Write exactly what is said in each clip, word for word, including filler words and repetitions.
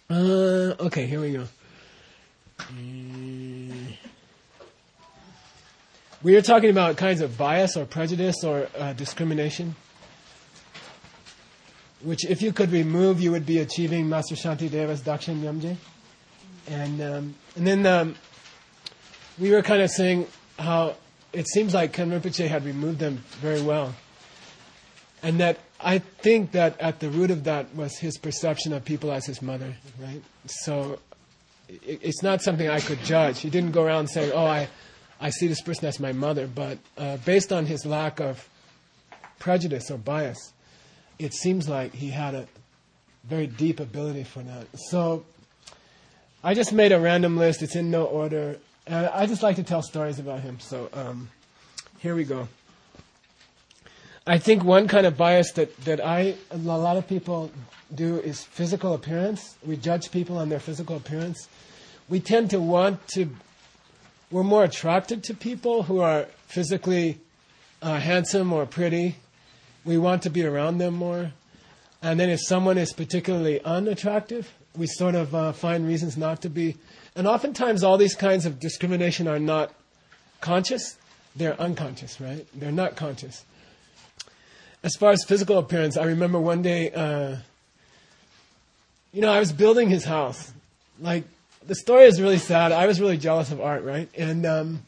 Uh, okay, here we go. Mm. We were talking about kinds of bias or prejudice or uh, discrimination, which if you could remove, you would be achieving Master Shantideva's Dakshin Nyamje. And, um, and then um, we were kind of saying how it seems like Ken Rinpoche had removed them very well. And that I think that at the root of that was his perception of people as his mother, right? So it, it's not something I could judge. He didn't go around saying, oh, I, I see this person as my mother. But uh, based on his lack of prejudice or bias, it seems like he had a very deep ability for that. So I just made a random list. It's in no order. And I just like to tell stories about him. So um, here we go. I think one kind of bias that, that I, a lot of people do is physical appearance. We judge people on their physical appearance. We tend to want to, we're more attracted to people who are physically uh, handsome or pretty. We want to be around them more. And then if someone is particularly unattractive, we sort of uh, find reasons not to be. And oftentimes all these kinds of discrimination are not conscious. They're unconscious, right? They're not conscious. As far as physical appearance, I remember one day, uh, you know, I was building his house. Like, the story is really sad. I was really jealous of Art, right? And um,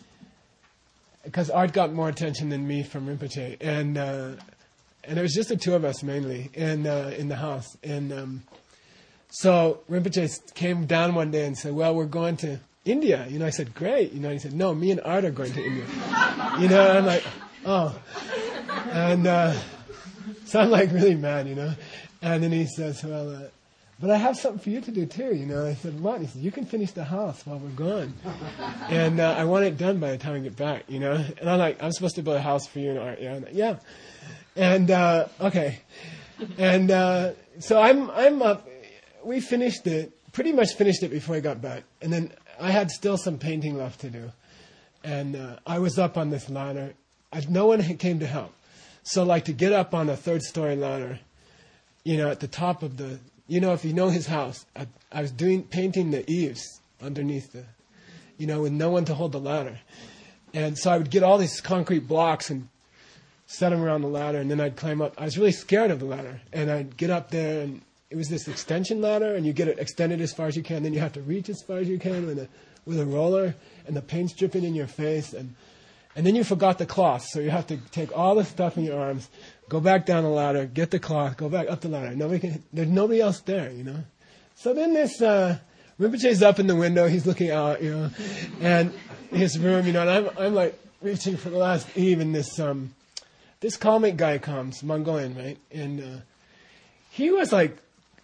because Art got more attention than me from Rinpoche. And uh, and it was just the two of us mainly in, uh, in the house. And um, so Rinpoche came down one day and said, well, we're going to India. You know, I said, great. You know, he said, no, me and Art are going to India. You know, I'm like, oh. And uh, so I'm like really mad, you know. And then he says, well, uh, but I have something for you to do too, you know. I said, what? He said, you can finish the house while we're gone. And uh, I want it done by the time I get back, you know. And I'm like, I'm supposed to build a house for you and Art. Yeah, I'm like, yeah. And, uh, okay. And uh, so I'm, I'm up. We finished it, pretty much finished it before I got back. And then I had still some painting left to do. And uh, I was up on this ladder. I, no one came to help. So like to get up on a third story ladder, you know, at the top of the, you know, if you know his house, I, I was doing, painting the eaves underneath the, you know, with no one to hold the ladder. And so I would get all these concrete blocks and set them around the ladder, and then I'd climb up. I was really scared of the ladder. And I'd get up there, and it was this extension ladder, and you get it extended as far as you can, then you have to reach as far as you can with a, with a roller, and the paint's dripping in your face, and And then you forgot the cloth, so you have to take all the stuff in your arms, go back down the ladder, get the cloth, go back up the ladder. Nobody can, there's nobody else there, you know. So then this uh, Rinpoche's up in the window, he's looking out, you know, and his room, you know, and I'm I'm like reaching for the last eve, and this um, this comic guy comes, Mongolian, right, and uh, he was like,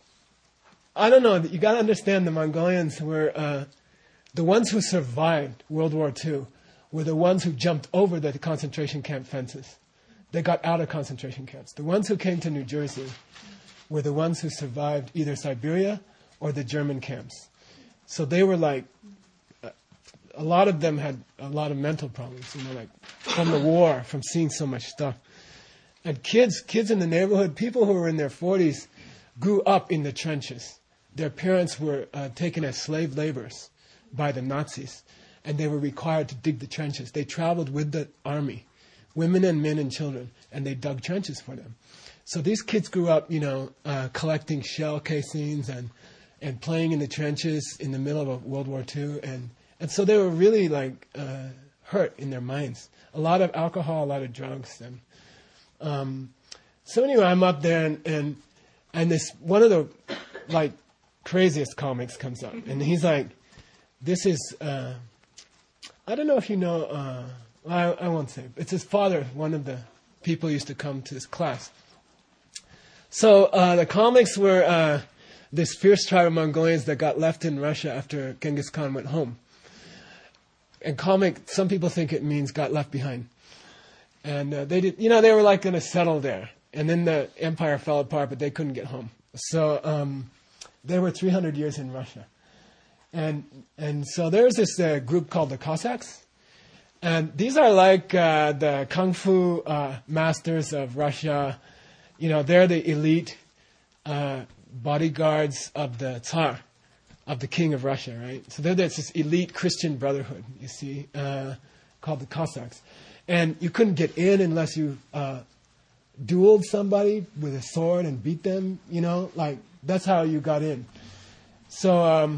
I don't know, you got to understand the Mongolians were uh, the ones who survived World War Two. Were the ones who jumped over the concentration camp fences. They got out of concentration camps. The ones who came to New Jersey were the ones who survived either Siberia or the German camps. So they were like, a lot of them had a lot of mental problems, you know, like from the war, from seeing so much stuff. And kids, kids in the neighborhood, people who were in their forties, grew up in the trenches. Their parents were uh, taken as slave laborers by the Nazis. And they were required to dig the trenches. They traveled with the army, women and men and children, and they dug trenches for them. So these kids grew up, you know, uh, collecting shell casings and and playing in the trenches in the middle of World War Two. And, and so they were really, like, uh, hurt in their minds. A lot of alcohol, a lot of drugs. And um, so anyway, I'm up there, and, and, and this one of the, like, craziest comics comes up. And he's like, this is... Uh, I don't know if you know, uh, I, I won't say. It's his father, one of the people who used to come to his class. So uh, the comics were uh, this fierce tribe of Mongolians that got left in Russia after Genghis Khan went home. And comic, some people think it means got left behind. And uh, they did, you know, they were like going to settle there. And then the empire fell apart, but they couldn't get home. So um, they were three hundred years in Russia. And and so there's this uh, group called the Cossacks. And these are like uh, the kung fu uh, masters of Russia. You know, they're the elite. Uh, bodyguards of the Tsar, of the king of Russia, right? So they're this elite Christian brotherhood, you see, uh, called the Cossacks. And you couldn't get in unless you uh, dueled somebody with a sword and beat them, you know, like that's how you got in. So, um,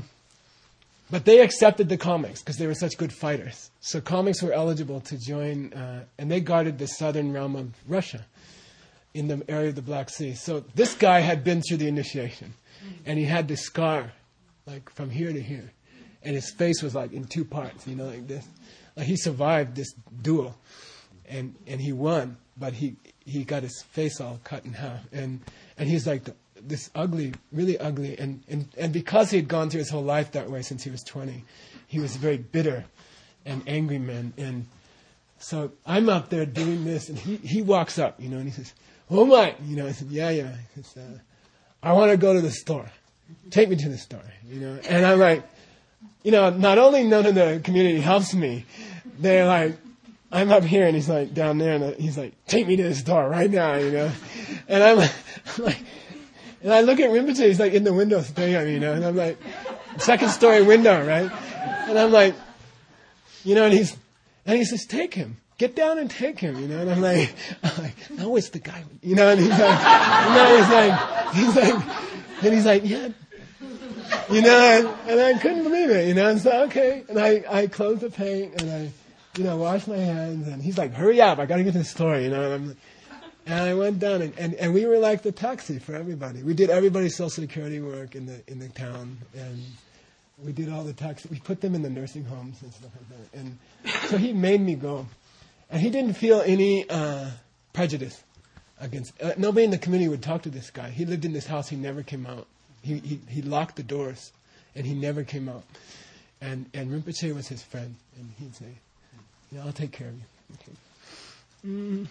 but they accepted the comics because they were such good fighters. So comics were eligible to join, uh, and they guarded the southern realm of Russia in the area of the Black Sea. So this guy had been through the initiation, and he had this scar, like from here to here, and his face was like in two parts, you know, like this. Like he survived this duel, and and he won, but he he got his face all cut in half, and and he's like the, this ugly, really ugly, and, and and because he had gone through his whole life that way since he was twenty, he was a very bitter and angry man. And so I'm up there doing this, and he he walks up, you know, and he says, "Oh my," you know, I said, "Yeah, yeah," he says, uh, "I want to go to the store. Take me to the store," you know, and I'm like. You know, not only none of the community helps me, they're like, I'm up here and he's like down there and he's like, take me to the store right now, you know. And I'm like, I'm like and I look at Rinpoche, he's like in the window staring at me, you know, and I'm like, second story window, right? And I'm like, you know, and he's, and he says, take him. Get down and take him, you know. And I'm like, I'm like, no, it's the guy, you know. And he's like, you know, he's like, he's like, and he's like, yeah. You know, and, and I couldn't believe it, you know, and so, okay. And I, I closed the paint, and I, you know, washed my hands, and he's like, hurry up, I got to get to the store, you know. And, I'm, and I went down, and, and, and we were like the taxi for everybody. We did everybody's social security work in the in the town, and we did all the taxi. We put them in the nursing homes and stuff like that. And so he made me go. And he didn't feel any uh, prejudice against, uh, nobody in the community would talk to this guy. He lived in this house, he never came out. He, he he locked the doors, and he never came out. And and Rinpoche was his friend, and he'd say, "Yeah, I'll take care of you." Okay. Mm.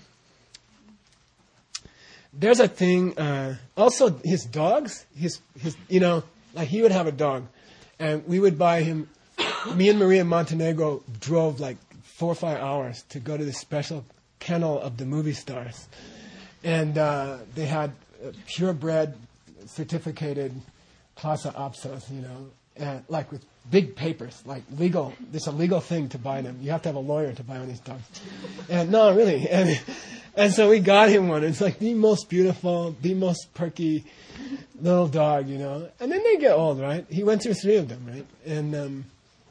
There's a thing. Uh, also, his dogs. His his you know, like he would have a dog, and we would buy him. Me and Maria Montenegro drove like four or five hours to go to this special kennel of the movie stars, and uh, they had uh, purebred. Certificated Plaza Apsos, you know, and like with big papers, like legal. There's a legal thing to buy them. You have to have a lawyer to buy one of these dogs. And no, really. And and so we got him one. It's like the most beautiful, the most perky little dog, you know. And then they get old, right? He went through three of them, right? And um,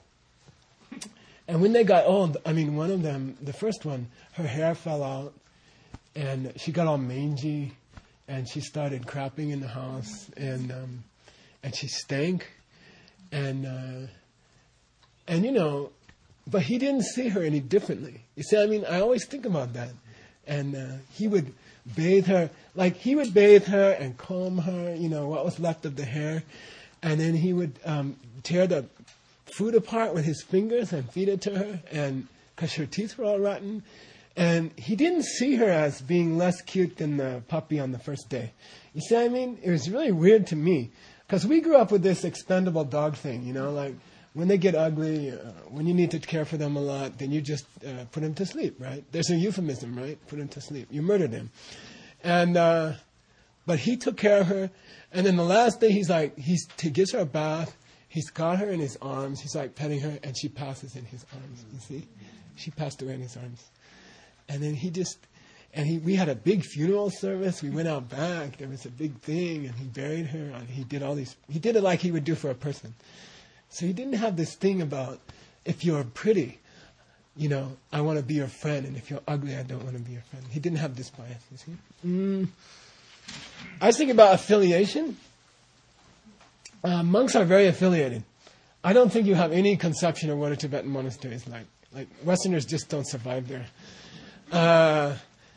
and when they got old, I mean, one of them, the first one, her hair fell out, and she got all mangy. And she started crapping in the house, and um, and she stank, and uh, and you know, but he didn't see her any differently. You see, I mean, I always think about that, and uh, he would bathe her, like he would bathe her and comb her, you know, what was left of the hair, and then he would um, tear the food apart with his fingers and feed it to her, and because her teeth were all rotten. And he didn't see her as being less cute than the puppy on the first day. You see what I mean? It was really weird to me. Because we grew up with this expendable dog thing, you know, like when they get ugly, uh, when you need to care for them a lot, then you just uh, put them to sleep, right? There's a euphemism, right? Put them to sleep. You murdered him. And, uh, but he took care of her. And then the last day, he's like, he's, he gives her a bath. He's got her in his arms. He's like petting her, and she passes in his arms, you see? She passed away in his arms. And then he just, and he, we had a big funeral service. We went out back. There was a big thing, and he buried her. And he did all these, he did it like he would do for a person. So he didn't have this thing about, if you're pretty, you know, I want to be your friend. And if you're ugly, I don't want to be your friend. He didn't have this bias, you see. Mm. I was thinking about affiliation. Uh, monks are very affiliated. I don't think you have any conception of what a Tibetan monastery is like. Like, Westerners just don't survive there. Uh,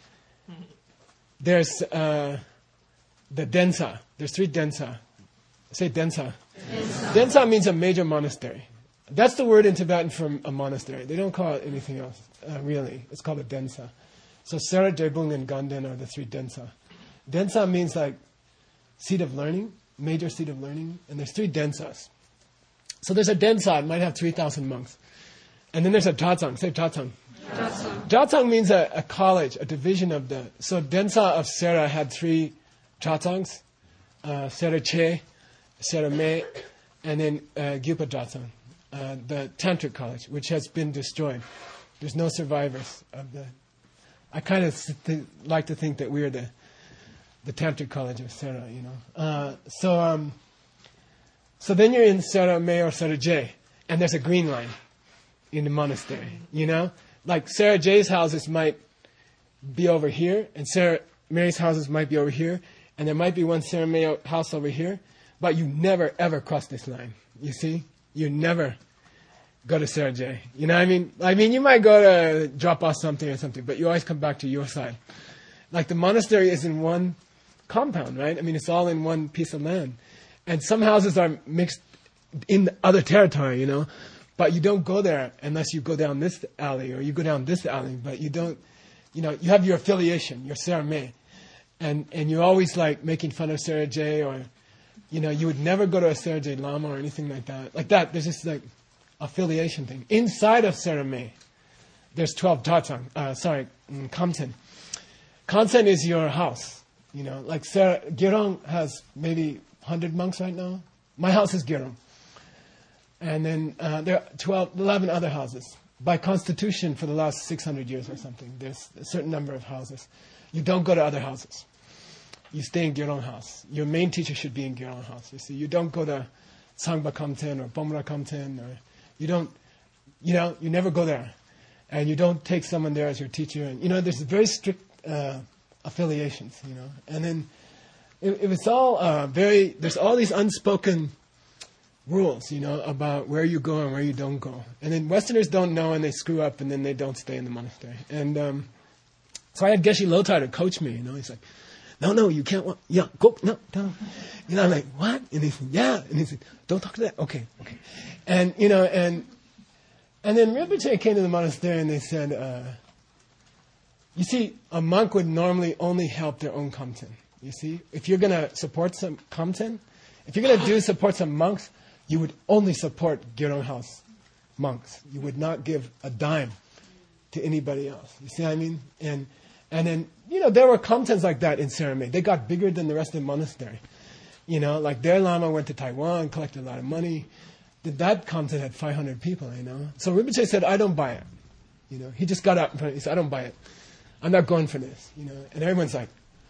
there's uh, the Densa. There's three Densa. Say Densa. Densa. Densa means a major monastery. That's the word in Tibetan for a monastery. They don't call it anything else, uh, really. It's called a Densa. So Sera, Drebung, and Ganden are the three Densa. Densa means like seat of learning, major seat of learning. And there's three Densas. So there's a Densa. It might have three thousand monks. And then there's a Tatsang. Say Tatsang. Tatsang. Tatsang means a, a college, a division of the... So Densa of Sera had three Tatsangs. uh, Serache, Serame, and then uh, Gyupa Datsang, uh, the Tantric college, which has been destroyed. There's no survivors of the. I kind of th- like to think that we're the the Tantric college of Sera, you know. Uh, so um, so then you're in Serame or Seraje, and there's a green line in the monastery, you know. Like Sarah J's houses might be over here, and Sarah Mary's houses might be over here, and there might be one Sarah May house over here, but you never ever cross this line. You see, you never go to Sarah J. You know what I mean? I mean, you might go to drop off something or something, but you always come back to your side. Like the monastery is in one compound, right? I mean, it's all in one piece of land, and some houses are mixed in other territory, you know. But you don't go there unless you go down this alley or you go down this alley. But you don't, you know, you have your affiliation, your Sarah May. And and you're always like making fun of Sarah J, or, you know, you would never go to a Sarah J Lama or anything like that. Like that, there's this like affiliation thing. Inside of Sarah May, there's twelve Tatsang, uh, sorry, Kamten. Kamten is your house, you know. Like Sarah, Gyurong has maybe one hundred monks right now. My house is Gyurong. And then uh, there are twelve, eleven other houses. By constitution for the last six hundred years or something, there's a certain number of houses. You don't go to other houses. You stay in Gyurong house. Your main teacher should be in Gyurong house. You see, you don't go to Sangpa Kamten or Bomra Kamten, or you don't, you know, you never go there. And you don't take someone there as your teacher. And, you know, there's very strict uh, affiliations, you know. And then it, it was all uh, very, there's all these unspoken rules, you know, about where you go and where you don't go. And then Westerners don't know and they screw up and then they don't stay in the monastery. And um, so I had Geshe Lothar to coach me, you know. He's like, no, no, you can't walk. Yeah, go, no, no. You know, I'm like, what? And he said, yeah. And he said, don't talk to that. Okay, okay. And, you know, and and then Rinpoche came to the monastery and they said, uh, you see, a monk would normally only help their own kamten. You see, if you're going to support some kamten, if you're going to do support some monks, you would only support Gyurong house monks. You would not give a dime to anybody else. You see what I mean? And and then, you know, there were kamtens like that in Serame. They got bigger than the rest of the monastery. You know, like their Lama went to Taiwan, collected a lot of money. That kamten had five hundred people, you know. So Rinpoche said, I don't buy it. You know, he just got up in front of me. He said, I don't buy it. I'm not going for this, you know. And everyone's like,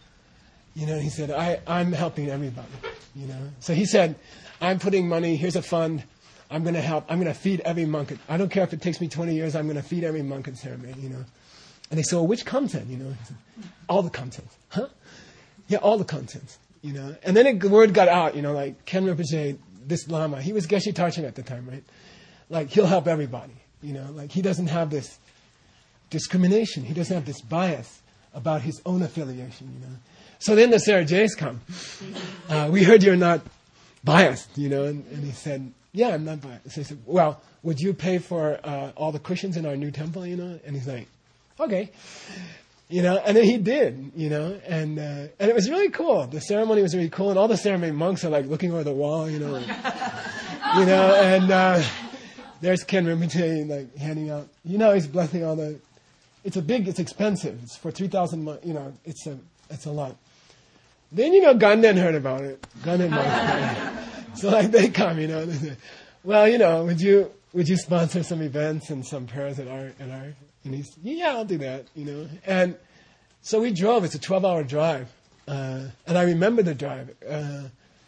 you know, he said, I, I'm helping everybody, you know. So he said, I'm putting money, here's a fund, I'm going to help, I'm going to feed every monk. I don't care if it takes me twenty years, I'm going to feed every monk in Serame, you know. And they said, well, which kamten, you know? Said, all the kamtens. Huh? Yeah, all the kamtens, you know. And then the word got out, you know, like Ken Rinpoche, this Lama, he was Geshe Tarchen at the time, right? Like, he'll help everybody, you know. Like, he doesn't have this discrimination, he doesn't have this bias about his own affiliation, you know. So then the Sarah J's come. Uh, we heard you're not biased, you know, and, and he said, yeah, I'm not biased. So he said, well, would you pay for uh, all the cushions in our new temple, you know? And he's like, okay. You know, and then he did, you know, and uh, and it was really cool. The ceremony was really cool, and all the ceremony monks are like looking over the wall, you know, and, you know, and uh, there's Ken Rinpoche like handing out, you know, he's blessing all the, it's a big, it's expensive. It's for three thousand, you know, it's a, it's a lot. Then, you know, Ganden heard about it. Ganden monks. So, like, they come, you know. They say, well, you know, would you would you sponsor some events and some prayers at our, at our, and he's, yeah, I'll do that, you know. And so we drove. It's a twelve-hour drive. Uh, and I remember the drive. Uh,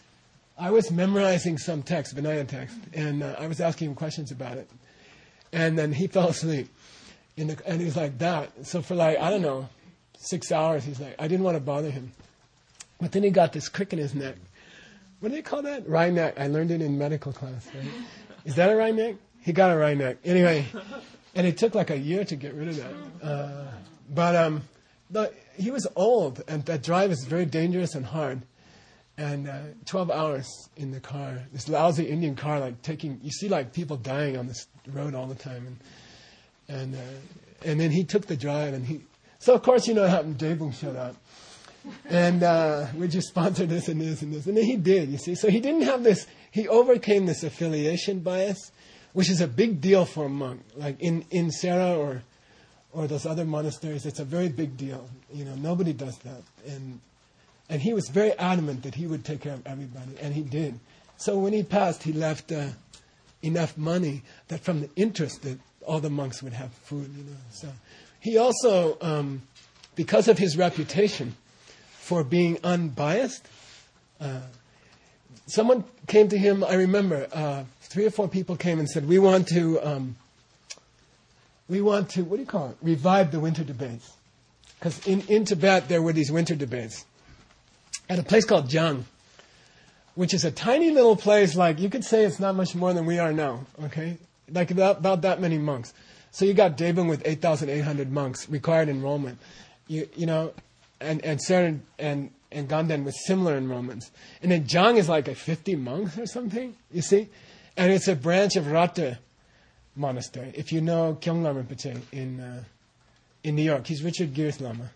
I was memorizing some text, Vinaya text, and uh, I was asking him questions about it. And then he fell asleep. In the, and he was like that. So for like, I don't know, six hours, he's like, I didn't want to bother him. But then he got this crick in his neck. What do they call that? Wry neck. I learned it in medical class, right? Is that a wry neck? He got a wry neck. Anyway, and it took like a year to get rid of that. Uh, but um, the, he was old, and that drive is very dangerous and hard. And uh, twelve hours in the car, this lousy Indian car, like taking, you see like people dying on this road all the time. And and uh, and then he took the drive, and he, so of course, you know what happened, Jaebung showed up. And uh, we just sponsored this and this and this. And then he did, you see. So he didn't have this, he overcame this affiliation bias, which is a big deal for a monk. Like in, in Sera or or those other monasteries, it's a very big deal. You know, nobody does that. And And he was very adamant that he would take care of everybody, and he did. So when he passed, he left uh, enough money that from the interest that all the monks would have food. You know. So he also, um, because of his reputation for being unbiased, uh, someone came to him. I remember uh, three or four people came and said, "We want to, um, we want to, what do you call it? Revive the winter debates." Because in, in Tibet there were these winter debates at a place called Jiang, which is a tiny little place, like you could say it's not much more than we are now, okay? Like about, about that many monks. So you got Daebun with eight thousand eight hundred monks, required enrollment, you you know, and, and Seren and, and Ganden with similar enrollments. And then Jiang is like a fifty monks or something, you see? And it's a branch of Rata Monastery. If you know Kyonglam Rinpoche in, uh, in New York, he's Richard Gere's Lama.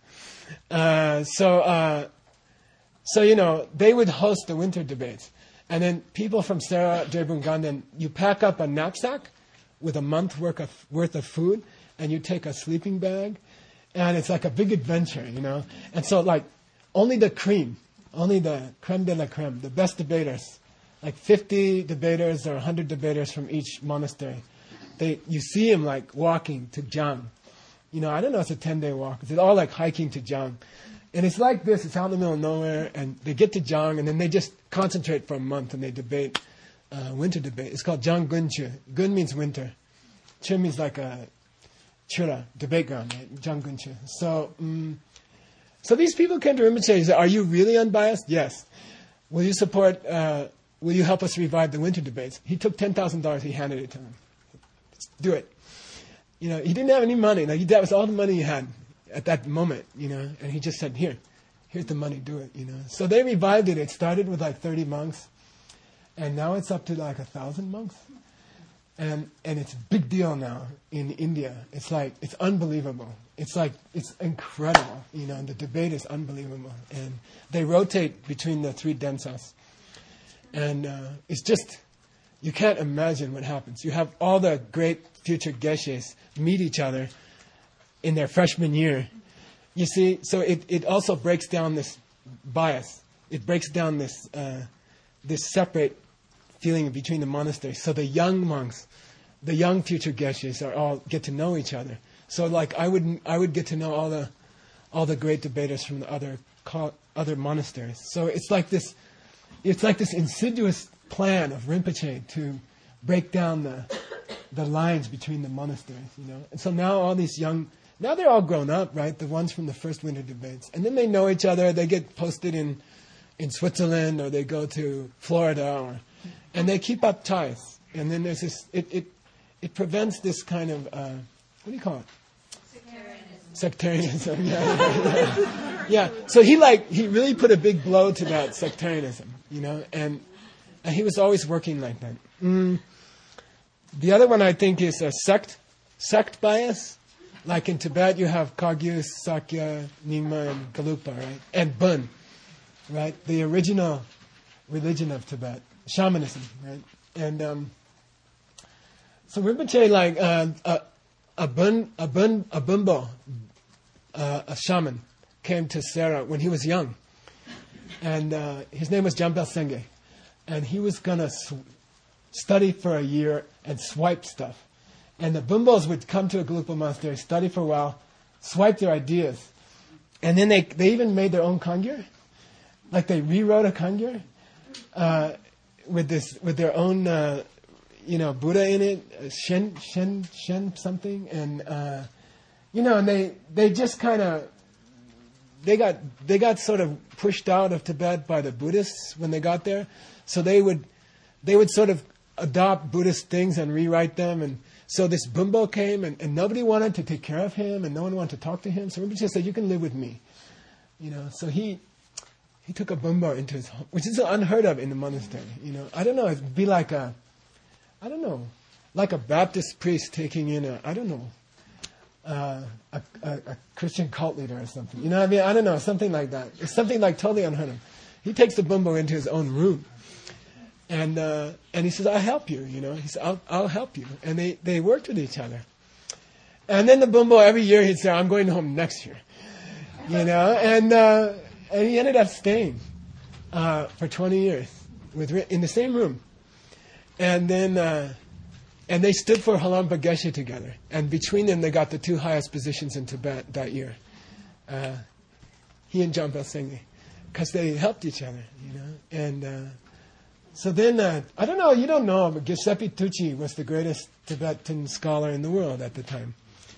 Uh, so, uh, So, you know, they would host the winter debates. And then people from Sera, Daebun, Ganden, you pack up a knapsack with a month worth of, worth of food, and you take a sleeping bag, and it's like a big adventure, you know. And so, like, only the cream, only the creme de la creme, the best debaters, like fifty debaters or one hundred debaters from each monastery, they you see them, like, walking to Jiang. You know, I don't know, it's a ten-day walk. It's all, like, hiking to Jiang. And it's like this, it's out in the middle of nowhere, and they get to Jiang, and then they just concentrate for a month, and they debate, uh, winter debate. It's called Jiang Gunchu. Gun means winter. Chu means like a chura, debate ground, right? Jiang Gunchu. So, um, so these people came to Rinpoche and said, "Are you really unbiased?" "Yes." "Will you support, uh, will you help us revive the winter debates?" He took ten thousand dollars, he handed it to them. "Let's do it." You know, he didn't have any money. Like, that was all the money he had at that moment, you know, and he just said, here, here's the money, do it, you know. So they revived it. It started with like thirty monks, and now it's up to like a thousand monks. And and it's a big deal now in India. It's like, it's unbelievable. It's like, it's incredible, you know, the debate is unbelievable. And they rotate between the three densas. And uh, it's just, you can't imagine what happens. You have all the great future geshes meet each other in their freshman year. You see, so it, it also breaks down this bias. It breaks down this uh, this separate feeling between the monasteries. So the young monks, the young future geshes are all get to know each other. So like I would I would get to know all the all the great debaters from the other other monasteries. So it's like this it's like this insidious plan of Rinpoche to break down the the lines between the monasteries, you know. And so now all these young Now they're all grown up, right? The ones from the first winter debates. And then they know each other. They get posted in, in Switzerland, or they go to Florida, or, and they keep up ties. And then there's this, it, it, it prevents this kind of, uh, what do you call it? Sectarianism. Sectarianism, yeah. Yeah. Yeah. So he like, he really put a big blow to that sectarianism, you know, and, and he was always working like that. Mm. The other one I think is a sect, sect bias. Like in Tibet, you have Kagyu, Sakya, Nyingma, and Gelugpa, right? And Bön, right? The original religion of Tibet, shamanism, right? And um, so Rinpoche, like uh, a a Bön, a Bön, a Bumbo, uh, a shaman, came to Sera when he was young, and uh, his name was Jambel Senge, and he was gonna sw- study for a year and swipe stuff. And the Bumbos would come to a Gelugpa monastery, study for a while, swipe their ideas. And then they they even made their own kangyur. Like they rewrote a kangyur uh, with this with their own uh, you know Buddha in it, Shen Shen Shen something, and uh, you know, and they they just kind of they got they got sort of pushed out of Tibet by the Buddhists when they got there. So they would they would sort of adopt Buddhist things and rewrite them. And so this Bumbo came, and, and nobody wanted to take care of him, and no one wanted to talk to him. So Rinpoche said, "You can live with me," you know. So he he took a Bumbo into his home, which is unheard of in the monastery. You know, I don't know. It'd be like a, I don't know, like a Baptist priest taking in a, I don't know, uh, a, a, a Christian cult leader or something. You know what I mean? I don't know, something like that. It's something like totally unheard of. He takes the Bumbo into his own room. And uh, and he says, "I'll help you," you know. He said, I'll, I'll help you. And they, they worked with each other. And then the Bumbo, every year he'd say, "I'm going home next year." You know, and uh, And he ended up staying uh, for twenty years with in the same room. And then, uh, and they stood for Halampa Geshe together. And between them, they got the two highest positions in Tibet that year. Uh, he and Jampa Singye, because they helped each other, you know. And uh, so then, uh, I don't know, you don't know, but Giuseppe Tucci was the greatest Tibetan scholar in the world at the time.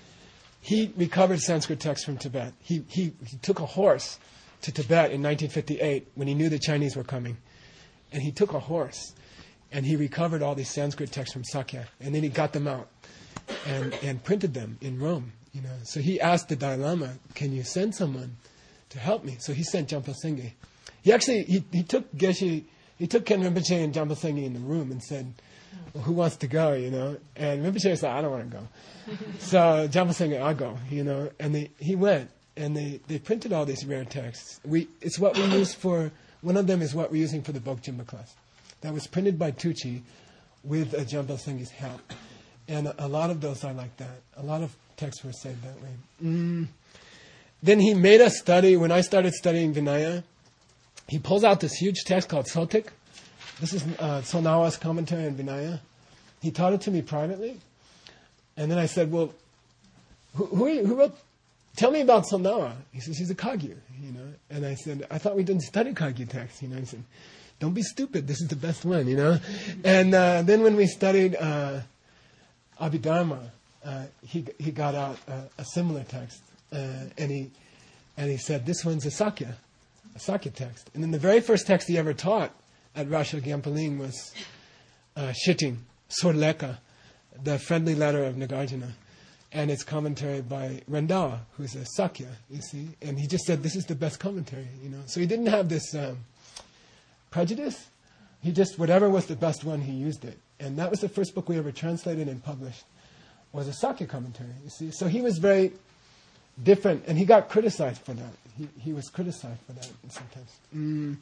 He recovered Sanskrit texts from Tibet. He, he, he took a horse to Tibet in nineteen fifty-eight when he knew the Chinese were coming. And he took a horse and he recovered all these Sanskrit texts from Sakya. And then he got them out and, and printed them in Rome. You know. So he asked the Dalai Lama, can you send someone to help me? So he sent Jampa Singye. He actually, he, he took Geshe, he took Ken Rinpoche and Jampa Singye in the room and said, well, who wants to go, you know? And Rinpoche said, I don't want to go. So Jampa Singye, I'll go, you know. And they, he went. And they, they printed all these rare texts. We It's what we use for, one of them is what we're using for the Bokjimba class. That was printed by Tucci with uh, Jampa Singye's help. And a, a lot of those are like that. A lot of texts were saved that way. Mm. Then he made us study, when I started studying Vinaya, he pulls out this huge text called Sotik. This is uh, Sonawa's commentary on Vinaya. He taught it to me privately. And then I said, well, who, who, who wrote... Tell me about Sonawa. He says, he's a Kagyu, you know. And I said, I thought we didn't study Kagyu texts, you know. He said, don't be stupid. This is the best one, you know. And uh, then when we studied uh, Abhidharma, uh, he he got out uh, a similar text, uh, and he and he said, this one's a Sakya, a Sakya text. And then the very first text he ever taught at Rasha Gyampaling was uh, Shitting, Sorleka, the friendly letter of Nagarjuna. And it's commentary by Rendawa, who's a Sakya, you see. And he just said, this is the best commentary, you know. So he didn't have this um, prejudice. He just, whatever was the best one, he used it. And that was the first book we ever translated and published, was a Sakya commentary, you see. So he was very different, and he got criticized for that. He, he was criticized for that sometimes. Mm.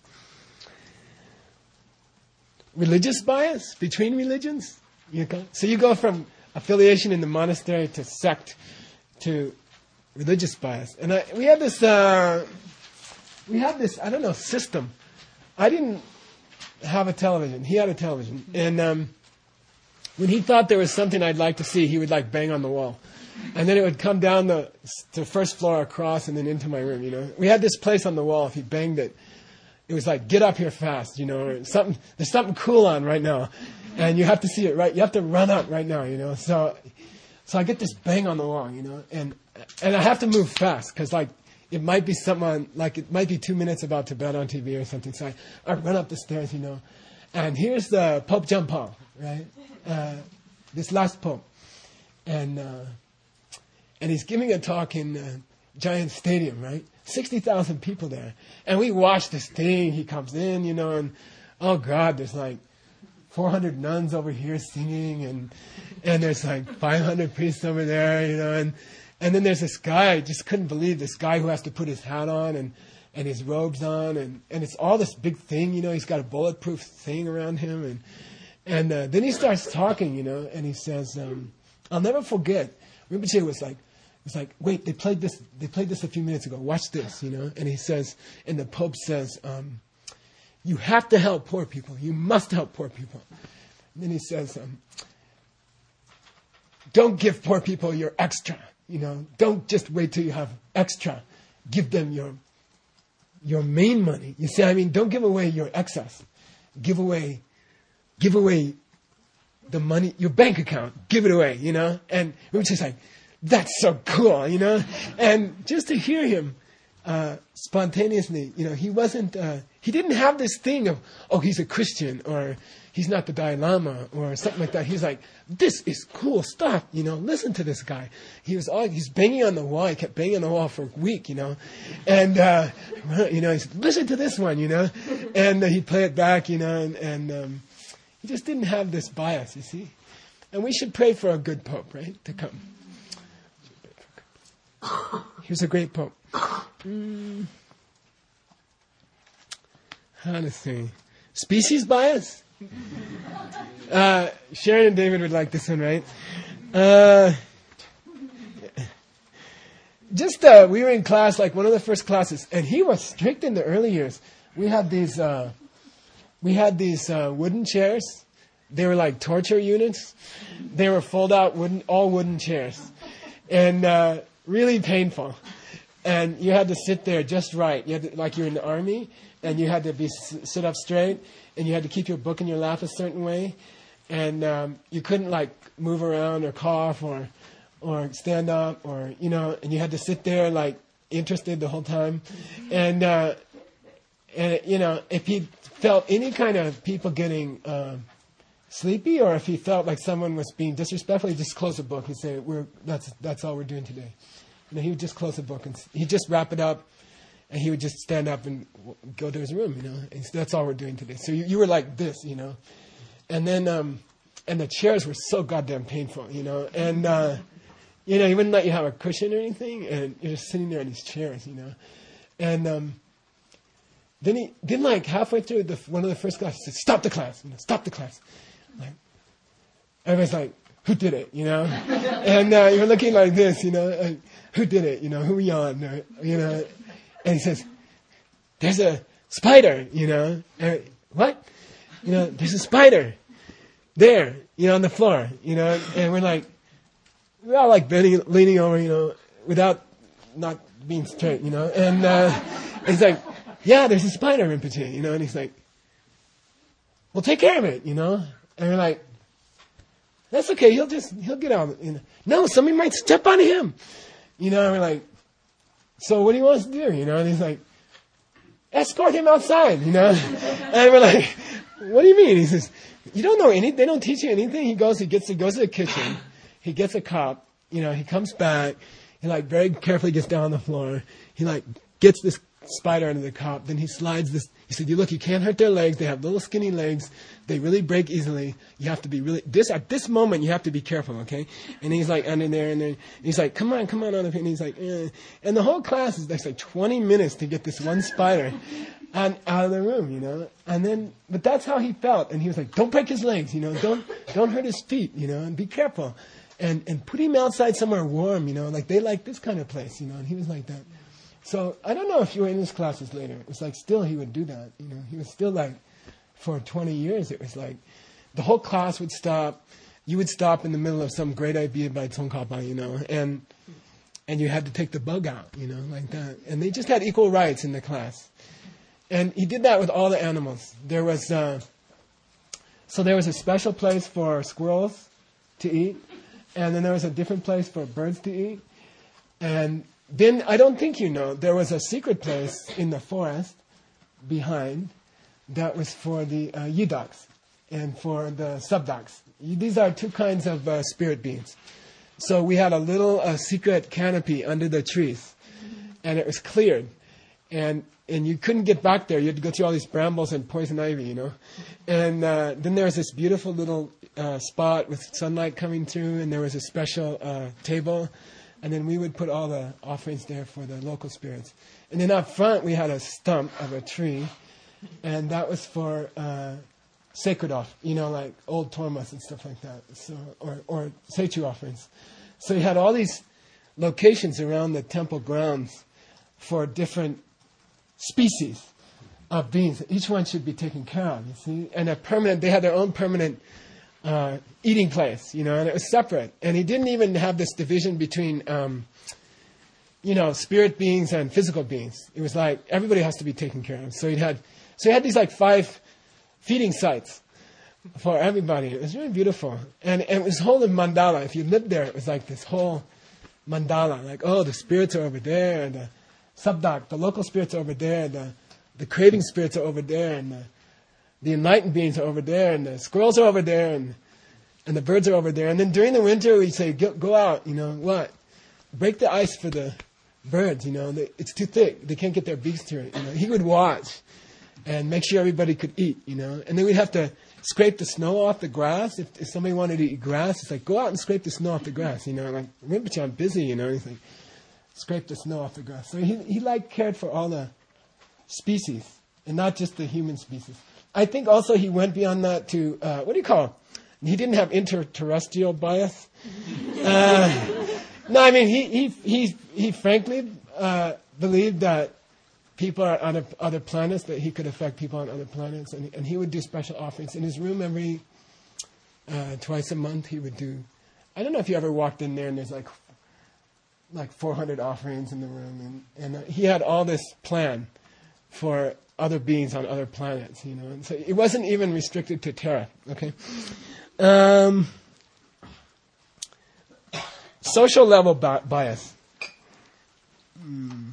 Religious bias between religions. You go, so you go from affiliation in the monastery to sect to religious bias. And I, we had this, uh, we had this, I don't know, system. I didn't have a television. He had a television. And um, when he thought there was something I'd like to see, he would like bang on the wall. And then it would come down the, the first floor across and then into my room, you know. We had this place on the wall. If he banged it, it was like, get up here fast, you know. Or something, there's something cool on right now. And you have to see it right. You have to run up right now, you know. So, so I get this bang on the wall, you know, and and I have to move fast because like it might be someone like it might be two minutes about Tibet on T V or something. So I, I run up the stairs, you know, and here's the Pope John Paul, right? Uh, this last Pope, and uh, and he's giving a talk in uh, Giant Stadium, right? Sixty thousand people there, and we watch this thing. He comes in, you know, and oh God, there's like four hundred nuns over here singing, and and there's like five hundred priests over there, you know, and and then there's this guy, I just couldn't believe this guy who has to put his hat on and, and his robes on, and, and it's all this big thing, you know, he's got a bulletproof thing around him, and and uh, then he starts talking, you know, and he says, um, I'll never forget, Rinpoche was like, was like, wait, they played this, they played this a few minutes ago, watch this, you know, and he says, and the Pope says, um, you have to help poor people. You must help poor people. And then he says, um, don't give poor people your extra. You know, don't just wait till you have extra. Give them your your main money. You see, I mean, don't give away your excess. Give away, give away the money, your bank account. Give it away, you know. And we were just like, that's so cool, you know. And just to hear him uh, spontaneously, you know, he wasn't. Uh, He didn't have this thing of, oh, he's a Christian, or he's not the Dalai Lama, or something like that. He's like, this is cool stuff, you know, listen to this guy. He was all, he's banging on the wall. He kept banging on the wall for a week, you know. And, uh, you know, he said, listen to this one, you know. And uh, he'd play it back, you know, and, and um, he just didn't have this bias, you see. And we should pray for a good pope, right, to come. Here's a great pope. Mm. How to say? Species bias? Uh, Sharon and David would like this one, right? Uh, just, uh, we were in class, like one of the first classes, and he was strict in the early years. We had these, uh, we had these uh, wooden chairs. They were like torture units. They were fold-out wooden, all wooden chairs, and uh, really painful. And you had to sit there just right. You had to, like you're in the army, and you had to be sit up straight, and you had to keep your book in your lap a certain way, and um, you couldn't like move around or cough or or stand up or you know, and you had to sit there like interested the whole time, and uh, and you know if he felt any kind of people getting uh, sleepy, or if he felt like someone was being disrespectful, he'd just close the book and say, "We're that's that's all we're doing today." You know, he would just close the book and he'd just wrap it up, and he would just stand up and go to his room. You know, and that's all we're doing today. So you, you were like this, you know, and then um, and the chairs were so goddamn painful, you know, and uh, you know he wouldn't let you have a cushion or anything, and you're just sitting there in these chairs, you know, and um, then he then like halfway through the one of the first classes, he said, "Stop the class, you know, stop the class." Like everybody's like, "Who did it?" You know, and uh, you're looking like this, you know. Uh, Who did it? You know, who are you on? Or, you know, and he says, "There's a spider." You know, and, what? You know, there's a spider there. You know, on the floor. You know, and we're like, we're all like bending, leaning over. You know, without not being straight. You know, and uh, he's like, "Yeah, there's a spider, Rinpoche." You know, and he's like, "Well, take care of it." You know, and we're like, "That's okay. He'll just he'll get out." You know, no, somebody might step on him. You know, and we're like, "So what do you want us to do?" You know, and he's like, "Escort him outside," you know. And we're like, "What do you mean?" He says, "You don't know anything. They don't teach you anything." He goes, he gets, he goes to the kitchen. He gets a cup. You know, he comes back. He like very carefully gets down on the floor. He like gets this spider under the cup. Then he slides this. He said, "You look, you can't hurt their legs. They have little skinny legs. They really break easily. You have to be really, this, at this moment, you have to be careful, okay?" And he's like under there, and then he's like, "Come on, come on, on." And he's like, eh. And the whole class is like, like twenty minutes to get this one spider on, out of the room, you know? And then, but that's how he felt. And he was like, "Don't break his legs, you know? Don't, don't hurt his feet, you know? And be careful. And, and put him outside somewhere warm, you know? Like, they like this kind of place, you know?" And he was like that. So I don't know if you were in his classes later. It was like still he would do that, you know? He was still like, for twenty years, it was like the whole class would stop. You would stop in the middle of some great idea by Tsongkhapa, you know, and and you had to take the bug out, you know, like that. And they just had equal rights in the class. And he did that with all the animals. There was uh, so there was a special place for squirrels to eat, and then there was a different place for birds to eat. And then I don't think you know there was a secret place in the forest behind. That was for the uh, yidaks and for the subdaks. These are two kinds of uh, spirit beings. So we had a little uh, secret canopy under the trees, and it was cleared. And and you couldn't get back there. You had to go through all these brambles and poison ivy, you know. And uh, then there was this beautiful little uh, spot with sunlight coming through, and there was a special uh, table. And then we would put all the offerings there for the local spirits. And then up front, we had a stump of a tree. And that was for uh, sacred off, you know, like old tormas and stuff like that, so or or seichu offerings. So you had all these locations around the temple grounds for different species of beings. Each one should be taken care of, you see. And a permanent, they had their own permanent uh, eating place, you know, and it was separate. And he didn't even have this division between, um, you know, spirit beings and physical beings. It was like everybody has to be taken care of. So he had. So he had these like five feeding sites for everybody. It was really beautiful. And, and it was whole in mandala. If you lived there, it was like this whole mandala. Like, oh, the spirits are over there, and the subdak, the local spirits are over there, the, the craving spirits are over there, and the, the enlightened beings are over there, and the squirrels are over there, and and the birds are over there. And then during the winter, we'd say, go, go out, you know, what? Break the ice for the birds, you know. They, it's too thick. They can't get their beaks through it. You know. He would watch and make sure everybody could eat, you know. And then we'd have to scrape the snow off the grass. If, if somebody wanted to eat grass, it's like, go out and scrape the snow off the grass, you know. Like, Rinpoche, I'm busy, you know. He's like, scrape the snow off the grass. So he, he like, cared for all the species, and not just the human species. I think also he went beyond that to, uh, what do you call it? He didn't have interterrestrial bias. Uh, No, I mean, he, he, he, he frankly uh, believed that people are on other, other planets, that he could affect people on other planets, and, and he would do special offerings. In his room every uh, twice a month, he would do, I don't know if you ever walked in there and there's like like four hundred offerings in the room, and, and uh, he had all this plan for other beings on other planets, you know, and so it wasn't even restricted to Terra, okay? Um, social level bi- bias. Hmm.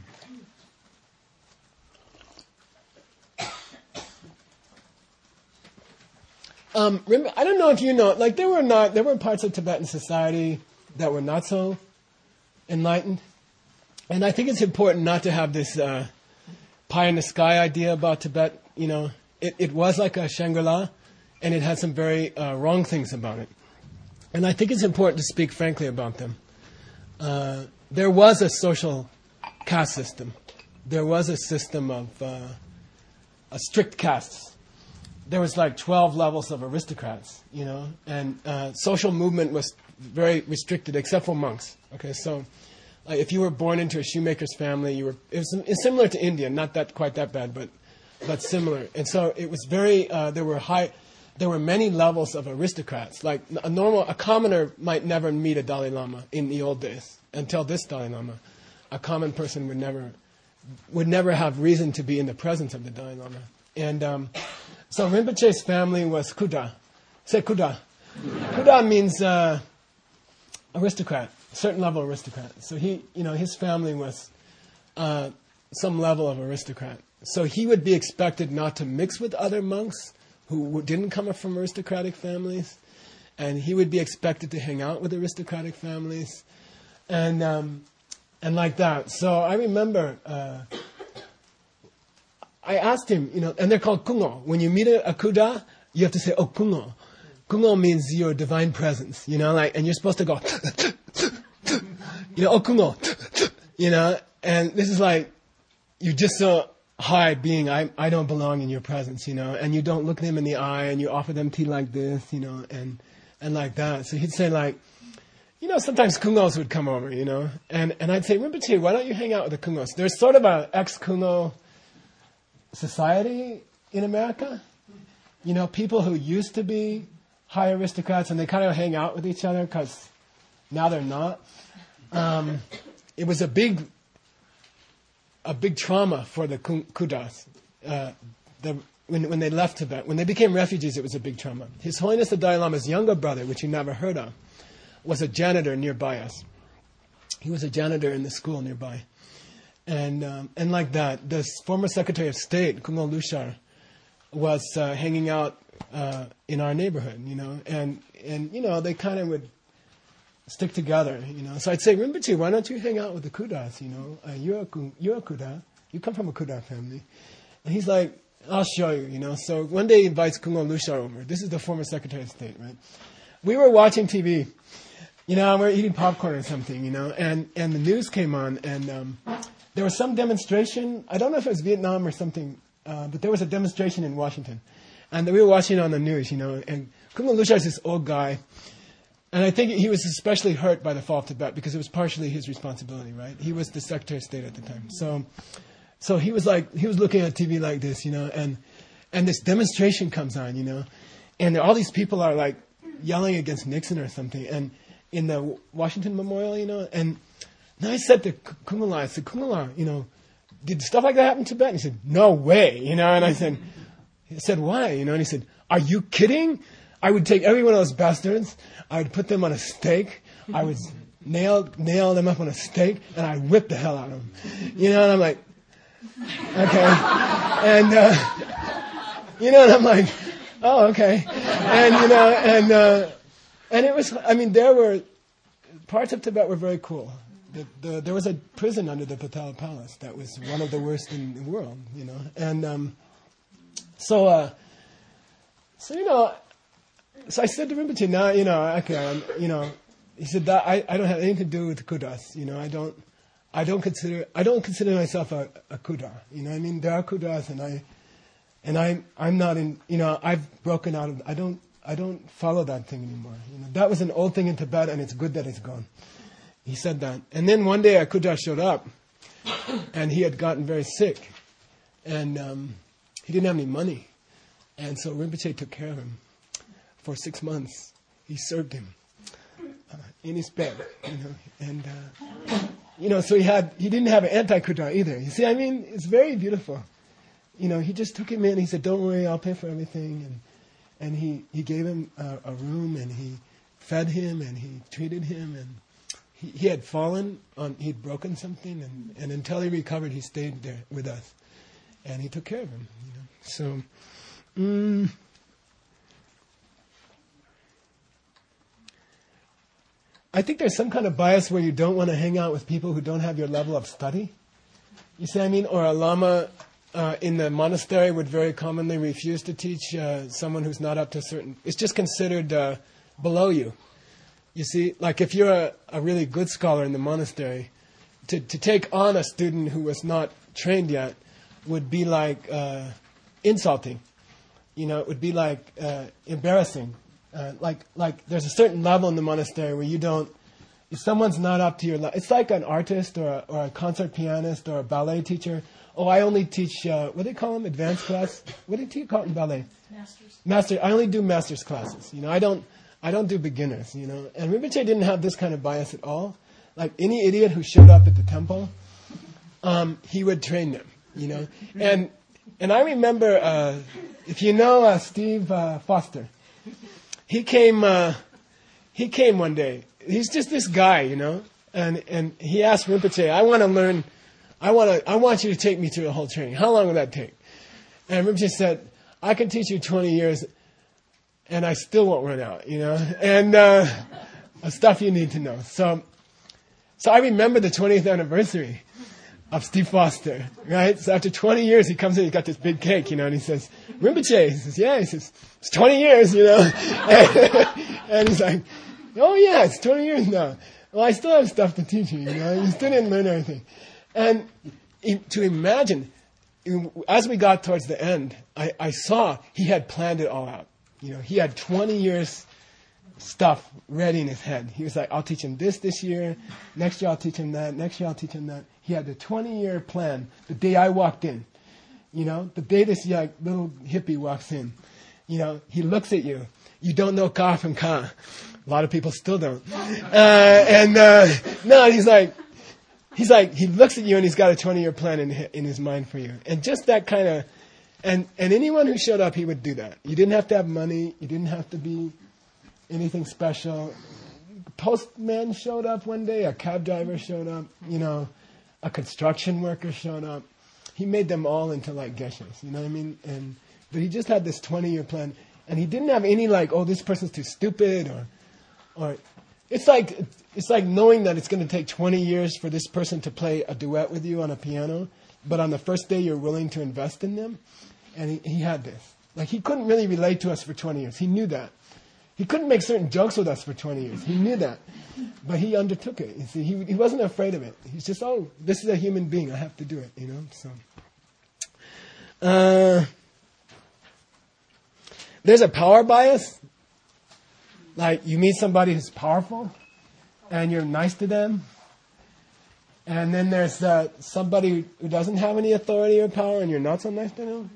Um, remember, I don't know if you know, like there were not, there were parts of Tibetan society that were not so enlightened, and I think it's important not to have this uh, pie in the sky idea about Tibet. You know, it, it was like a Shangri-La, and it had some very uh, wrong things about it, and I think it's important to speak frankly about them. Uh, there was a social caste system. There was a system of uh, a strict castes. There was like twelve levels of aristocrats, you know, and uh, social movement was very restricted, except for monks. Okay, so uh, if you were born into a shoemaker's family, you were it was it's similar to India, not that quite that bad, but but similar. And so it was very uh, there were high, there were many levels of aristocrats. Like a normal, a commoner might never meet a Dalai Lama in the old days until this Dalai Lama. A common person would never would never have reason to be in the presence of the Dalai Lama. And um, so Rinpoche's family was Kuda. Say Kuda. Kuda means uh, aristocrat, certain level aristocrat. So he, you know, his family was uh, some level of aristocrat. So he would be expected not to mix with other monks who didn't come from aristocratic families, and he would be expected to hang out with aristocratic families, and um, and like that. So I remember. Uh, I asked him, you know, and they're called kungo. When you meet a, a Kuda, you have to say, oh, kungo. Kungo means your divine presence, you know, like, and you're supposed to go, you know, oh, kungo, you know, and this is like, you're just so high being, I, I don't belong in your presence, you know, and you don't look them in the eye, and you offer them tea like this, you know, and, and like that. So he'd say like, you know, sometimes kungos would come over, you know, and, and I'd say, Rinpoche, why don't you hang out with the kungos? There's sort of a ex-kungo society in America, you know, people who used to be high aristocrats, and they kind of hang out with each other because now they're not. Um, it was a big, a big trauma for the Kudas. Uh, the, when, when they left Tibet, when they became refugees, it was a big trauma. His Holiness the Dalai Lama's younger brother, which you never heard of, was a janitor nearby us. He was a janitor in the school nearby. And um, and like that, the former Secretary of State, Khumlo Lushar, was uh, hanging out uh, in our neighborhood, you know, and and you know they kind of would stick together, you know. So I'd say, Rinpoche, why don't you hang out with the Kudas, you know? Uh, you're a you're a Kuda, you come from a Kuda family, and he's like, I'll show you, you know. So one day he invites Khumlo Lushar over. This is the former Secretary of State, right? We were watching T V, you know, we're eating popcorn or something, you know, and and the news came on, and um, there was some demonstration. I don't know if it was Vietnam or something, uh, but there was a demonstration in Washington. And we were watching it on the news, you know. And Khumlo Lushar is this old guy. And I think he was especially hurt by the fall of Tibet because it was partially his responsibility, right? He was the Secretary of State at the time. So so he was like, he was looking at T V like this, you know. And, and this demonstration comes on, you know. And all these people are like yelling against Nixon or something. And in the Washington Memorial, you know. And then I said to Kumala, I said, Kumala, you know, did stuff like that happen in Tibet? And he said, no way, you know. And I said, I said, why? You know, and he said, are you kidding? I would take every one of those bastards, I would put them on a stake, I would nail nail them up on a stake, and I'd whip the hell out of them. You know, and I'm like, okay. And, uh, you know, and I'm like, oh, okay. And, you know, and, uh, and it was, I mean, there were, parts of Tibet were very cool. The, the, there was a prison under the Patala Palace that was one of the worst in the world, you know. And um, so, uh, so you know, so I said to Rinpoche, now, you know, okay, I'm, you know, he said that I, I don't have anything to do with the Kudas, you know. I don't, I don't consider, I don't consider myself a, a Kuda, you know. I mean, there are Kudas, and I, and I, I'm not in, you know, I've broken out of, I don't, I don't follow that thing anymore. You know, that was an old thing in Tibet, and it's good that it's gone. he said that. And then one day Akuja showed up, and he had gotten very sick, and um, he didn't have any money. And so Rinpoche took care of him for six months. He served him uh, in his bed, you know, and uh, you know, so he had he didn't have an anti-Kuta either. You see, I mean, it's very beautiful. You know, he just took him in. He said, "Don't worry, I'll pay for everything," and and he he gave him a, a room, and he fed him, and he treated him, and he, he had fallen on he'd broken something, and, and until he recovered, he stayed there with us, and he took care of him. You know, so. Mm, I think there's some kind of bias where you don't want to hang out with people who don't have your level of study. You see what I mean? Or a lama uh, in the monastery would very commonly refuse to teach uh, someone who's not up to a certain... It's just considered uh, below you. You see, like if you're a, a really good scholar in the monastery, to, to take on a student who was not trained yet would be like uh, insulting. You know, it would be like uh, embarrassing. Uh, like, like there's a certain level in the monastery where you don't, if someone's not up to your level, it's like an artist or a, or a concert pianist or a ballet teacher. Oh, I only teach, uh, what do they call them, advanced class? What do you call it in ballet? Masters. Master, I only do master's classes. You know, I don't, I don't do beginners, you know. And Rinpoche didn't have this kind of bias at all. Like any idiot who showed up at the temple, um, he would train them, you know. And, and I remember, uh, if you know uh, Steve uh, Foster, he came. Uh, he came one day. He's just this guy, you know, and and he asked Rinpoche, "I want to learn. I want to. I want you to take me through the whole training. How long will that take?" And Rinpoche said, "I can teach you twenty years, and I still won't run out, you know, and uh, stuff you need to know." So, so I remember the twentieth anniversary of Steve Foster, right? So after twenty years, he comes in, he's got this big cake, you know, and he says, "Rinpoche," he says, "Yeah," he says, "It's twenty years, you know." and, and he's like, "Oh yeah, it's twenty years now. Well, I still have stuff to teach you, you know, you still didn't learn everything." And to imagine, as we got towards the end, I, I saw he had planned it all out. You know, he had twenty years stuff ready in his head. He was like, "I'll teach him this this year. Next year I'll teach him that. Next year I'll teach him that." He had the twenty-year plan the day I walked in. You know, the day this like, little hippie walks in. You know, he looks at you. You don't know ka from ka. A lot of people still don't. Uh, and uh, no, he's like, he's like, he looks at you and he's got a twenty-year plan in in his mind for you. And just that kind of, and and anyone who showed up, he would do that. You didn't have to have money. You didn't have to be anything special. Postman showed up one day. A cab driver showed up. You know. A construction worker showed up. He made them all into like geshes, you know what I mean? And but he just had this twenty-year plan, and he didn't have any like, "Oh, this person's too stupid," or, or it's like it's like knowing that it's going to take twenty years for this person to play a duet with you on a piano, but on the first day you're willing to invest in them. And he, he had this. Like he couldn't really relate to us for twenty years. He knew that. He couldn't make certain jokes with us for twenty years. He knew that. But he undertook it. You see, he, he wasn't afraid of it. He's just, "Oh, this is a human being. I have to do it," you know? So, uh, there's a power bias. Like you meet somebody who's powerful and you're nice to them. And then there's uh, somebody who doesn't have any authority or power and you're not so nice to them.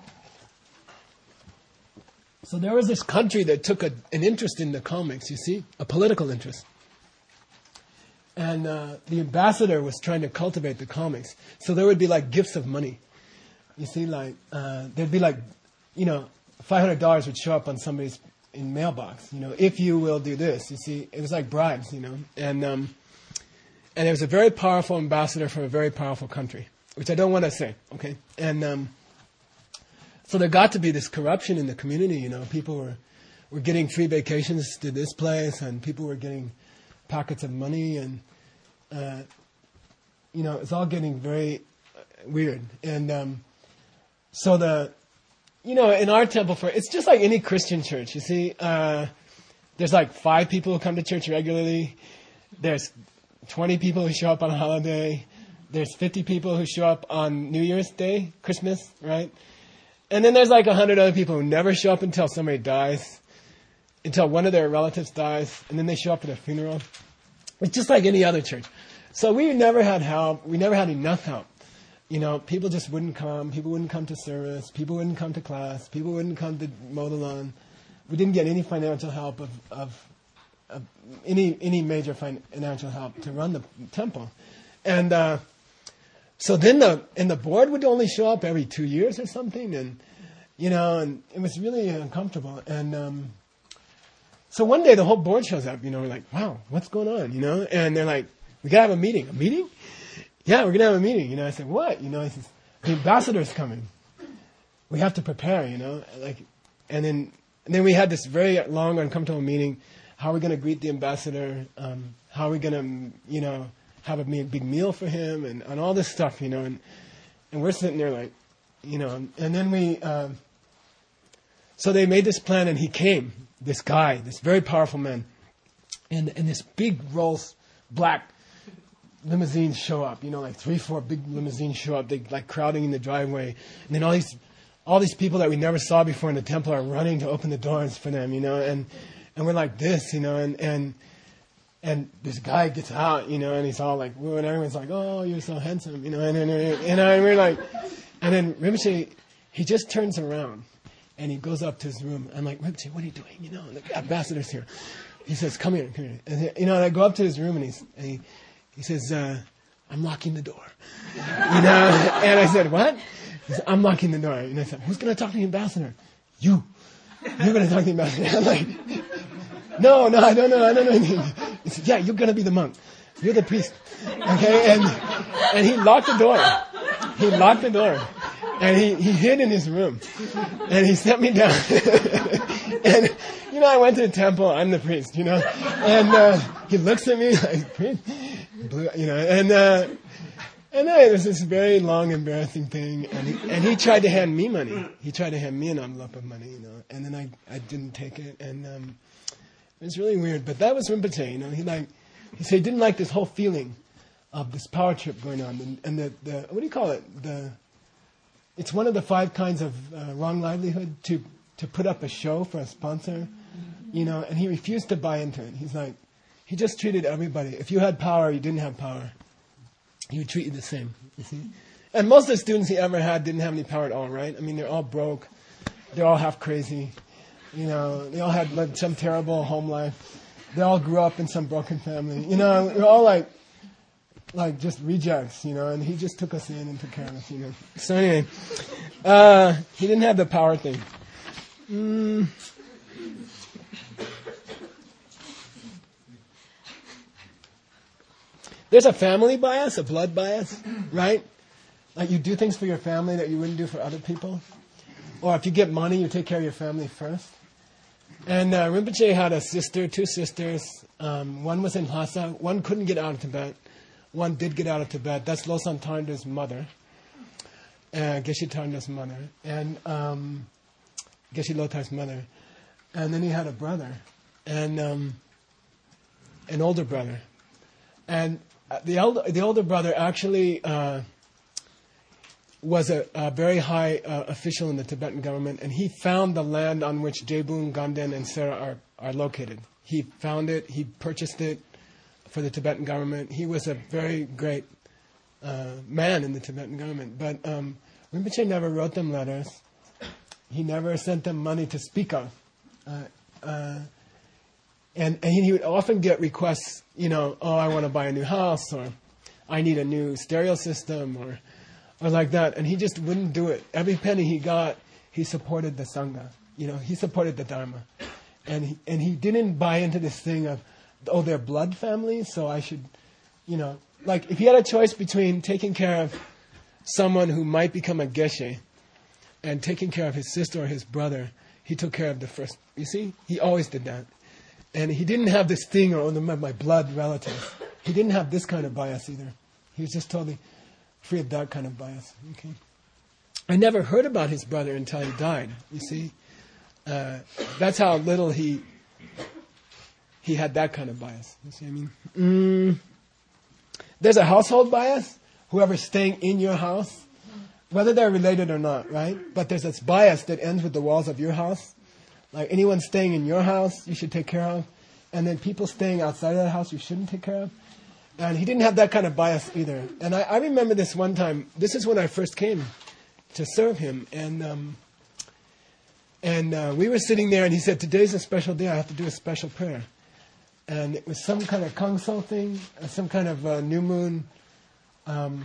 So there was this country that took a, an interest in the comics, you see, a political interest. And uh, the ambassador was trying to cultivate the comics. So there would be like gifts of money. You see, like, uh, there'd be like, you know, five hundred dollars would show up on somebody's in mailbox, you know, "If you will do this." You see, it was like bribes, you know. And, um, and there was a very powerful ambassador from a very powerful country, which I don't want to say, okay? And... Um, So there got to be this corruption in the community, you know. People were, were getting free vacations to this place, and people were getting packets of money, and, uh, you know, it's all getting very weird. And um, so the, you know, in our temple, for it's just like any Christian church, you see. Uh, there's like five people who come to church regularly. There's twenty people who show up on a holiday. There's fifty people who show up on New Year's Day, Christmas, right? And then there's like a hundred other people who never show up until somebody dies, until one of their relatives dies, and then they show up at a funeral. It's just like any other church. So we never had help. We never had enough help. You know, people just wouldn't come. People wouldn't come to service. People wouldn't come to class. People wouldn't come to mow the lawn. We didn't get any financial help of, of, of any any major financial help to run the temple. And uh, so then the and the board would only show up every two years or something, and you know, and it was really uncomfortable. And um, so one day the whole board shows up. You know, we're like, wow, what's going on? You know, and they're like, we gotta have a meeting. A meeting? Yeah, we're going to have a meeting. You know, I said, what? You know, I said, the ambassador's coming. We have to prepare, you know. like, And then and then we had this very long, uncomfortable meeting. How are we going to greet the ambassador? Um, how are we going to, you know, have a big meal for him? And, and all this stuff, you know. And, and we're sitting there like, you know. And then we, um, so they made this plan, and he came, this guy, this very powerful man. And, and this big Rolls black limousines show up, you know, like three, four big limousines show up, they like crowding in the driveway, and then all these, all these people that we never saw before in the temple are running to open the doors for them, you know, and and we're like this, you know, and and and this guy gets out, you know, and he's all like, woo, and everyone's like, oh, you're so handsome, you know, and and, and, and, and we're like, and then Rinpoche, he just turns around, and he goes up to his room. I'm like, Rinpoche, what are you doing? You know, the ambassador's here. He says, come here, come here, and you know, and I go up to his room, and he's and he. He says, uh, I'm locking the door. You know? And I said, what? He said, I'm locking the door. And I said, who's going to talk to the ambassador? You. You're going to talk to the ambassador. I'm like, no, no, I don't know. I don't know anything. He said, yeah, you're going to be the monk. You're the priest. Okay? And and he locked the door. He locked the door. And he, he hid in his room. And he set me down. And, you know, I went to the temple. I'm the priest, you know. And uh, he looks at me like, priest? Blue, you know, and uh, and then it was this very long, embarrassing thing, and he, and he tried to hand me money. He tried to hand me an envelope of money, you know, and then I, I didn't take it, and um, it was really weird. But that was Rinpoche, you know. He like he said he didn't like this whole feeling of this power trip going on, and, and the, the what do you call it? The it's one of the five kinds of uh, wrong livelihood to to put up a show for a sponsor, you know, and he refused to buy into it. He's like. He just treated everybody. If you had power, you didn't have power. He would treat you the same. You see? And most of the students he ever had didn't have any power at all, right? I mean, they're all broke. They're all half crazy. You know, they all had like, some terrible home life. They all grew up in some broken family. You know, we're all like, like just rejects, you know, and he just took us in and took care of us, you know. So anyway, uh, he didn't have the power thing. Mm. There's a family bias, a blood bias, right? Like you do things for your family that you wouldn't do for other people. Or if you get money, you take care of your family first. And uh, Rinpoche had a sister, two sisters. Um, one was in Lhasa. One couldn't get out of Tibet. One did get out of Tibet. That's Losam Tarnda's mother. Uh, Geshe Tarnda's mother. And um, Geshe Lotar's mother. And then he had a brother. And um, an older brother. And the elder, the older brother actually uh, was a, a very high uh, official in the Tibetan government, and he found the land on which Jebun, Ganden, and Sera are, are located. He found it, he purchased it for the Tibetan government. He was a very great uh, man in the Tibetan government. But um, Rinpoche never wrote them letters. He never sent them money to speak of. Uh, uh, And, and he would often get requests, you know, oh, I want to buy a new house, or I need a new stereo system, or, or like that. And he just wouldn't do it. Every penny he got, he supported the Sangha. You know, he supported the Dharma. And he, and he didn't buy into this thing of, oh, they're blood families, so I should, you know. Like, if he had a choice between taking care of someone who might become a geshe and taking care of his sister or his brother, he took care of the first. You see? He always did that. And he didn't have this thing, or oh, my blood relatives. He didn't have this kind of bias either. He was just totally free of that kind of bias. Okay. I never heard about his brother until he died, you see. Uh, that's how little he he had that kind of bias. You see what I mean? Mm. There's a household bias. Whoever's staying in your house, whether they're related or not, right? But there's this bias that ends with the walls of your house. Like anyone staying in your house, you should take care of. and then people staying outside of the house you shouldn't take care of. And he didn't have that kind of bias either. And I, I remember this one time. This is when I first came to serve him, and um, and uh, we were sitting there, and he said, "Today's a special day. I have to do a special prayer." And it was some kind of Kang So thing, uh, some kind of uh, new moon, um,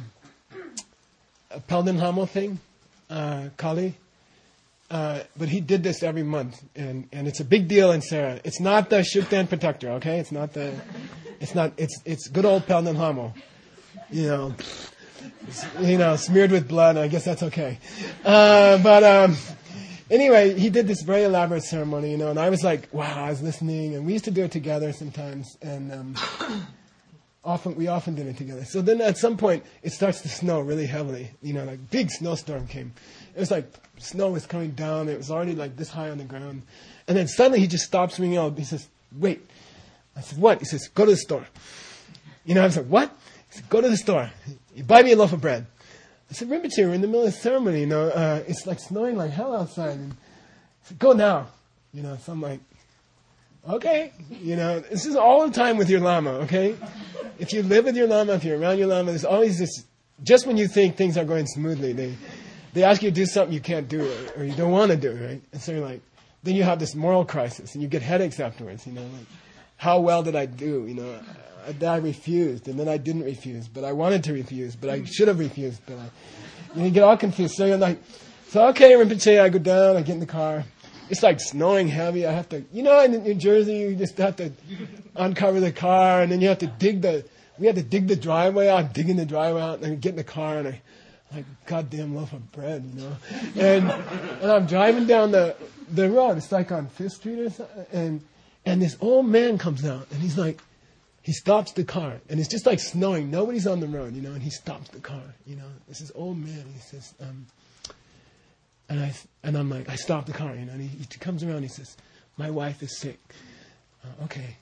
a Pelden Hamo thing, uh, Kali. Uh, but he did this every month, and, and it's a big deal in Sarah. It's not the Shukdan protector, okay? It's not the, it's not, it's it's good old Pelden Hamo, you know, you know, smeared with blood. I guess that's okay. Uh, but um, anyway, he did this very elaborate ceremony, you know, and I was like, wow, I was listening, and we used to do it together sometimes, and um, often we often did it together. So then at some point it starts to snow really heavily, you know, like big snowstorm came. It was like snow was coming down. It was already like this high on the ground. And then suddenly he just stops me out. He says, "Wait." I said, "What?" He says, "Go to the store." You know, I was like, "What?" He said, "Go to the store. You buy me a loaf of bread." I said, "Rinpoche, we're in the middle of the ceremony, you know. Uh, it's like snowing like hell outside." And he said, "Go now." You know, so I'm like, okay. You know, this is all the time with your Lama, okay? If you live with your Lama, if you're around your Lama, there's always this, just when you think things are going smoothly, they... They ask you to do something you can't do or, or you don't want to do, right? And so you're like, then you have this moral crisis and you get headaches afterwards, you know, like, how well did I do? You know, I, I refused and then I didn't refuse, but I wanted to refuse, but I should have refused, but I, you know, you get all confused. So you're like, so okay, Rinpoche, I go down, I get in the car. It's like snowing heavy. I have to, you know, in New Jersey, you just have to uncover the car and then you have to dig the, we had to dig the driveway out, I'm digging the driveway out and then get in the car and I, like goddamn loaf of bread, you know, and and I'm driving down the the road. It's like on Fifth Street or something, and and this old man comes out, and he's like, he stops the car, and it's just like snowing. Nobody's on the road, you know, and he stops the car, you know. This is old man. He says, um, and I and I'm like, I stop the car, you know. And he, he comes around. And he says, "My wife is sick. Uh, okay,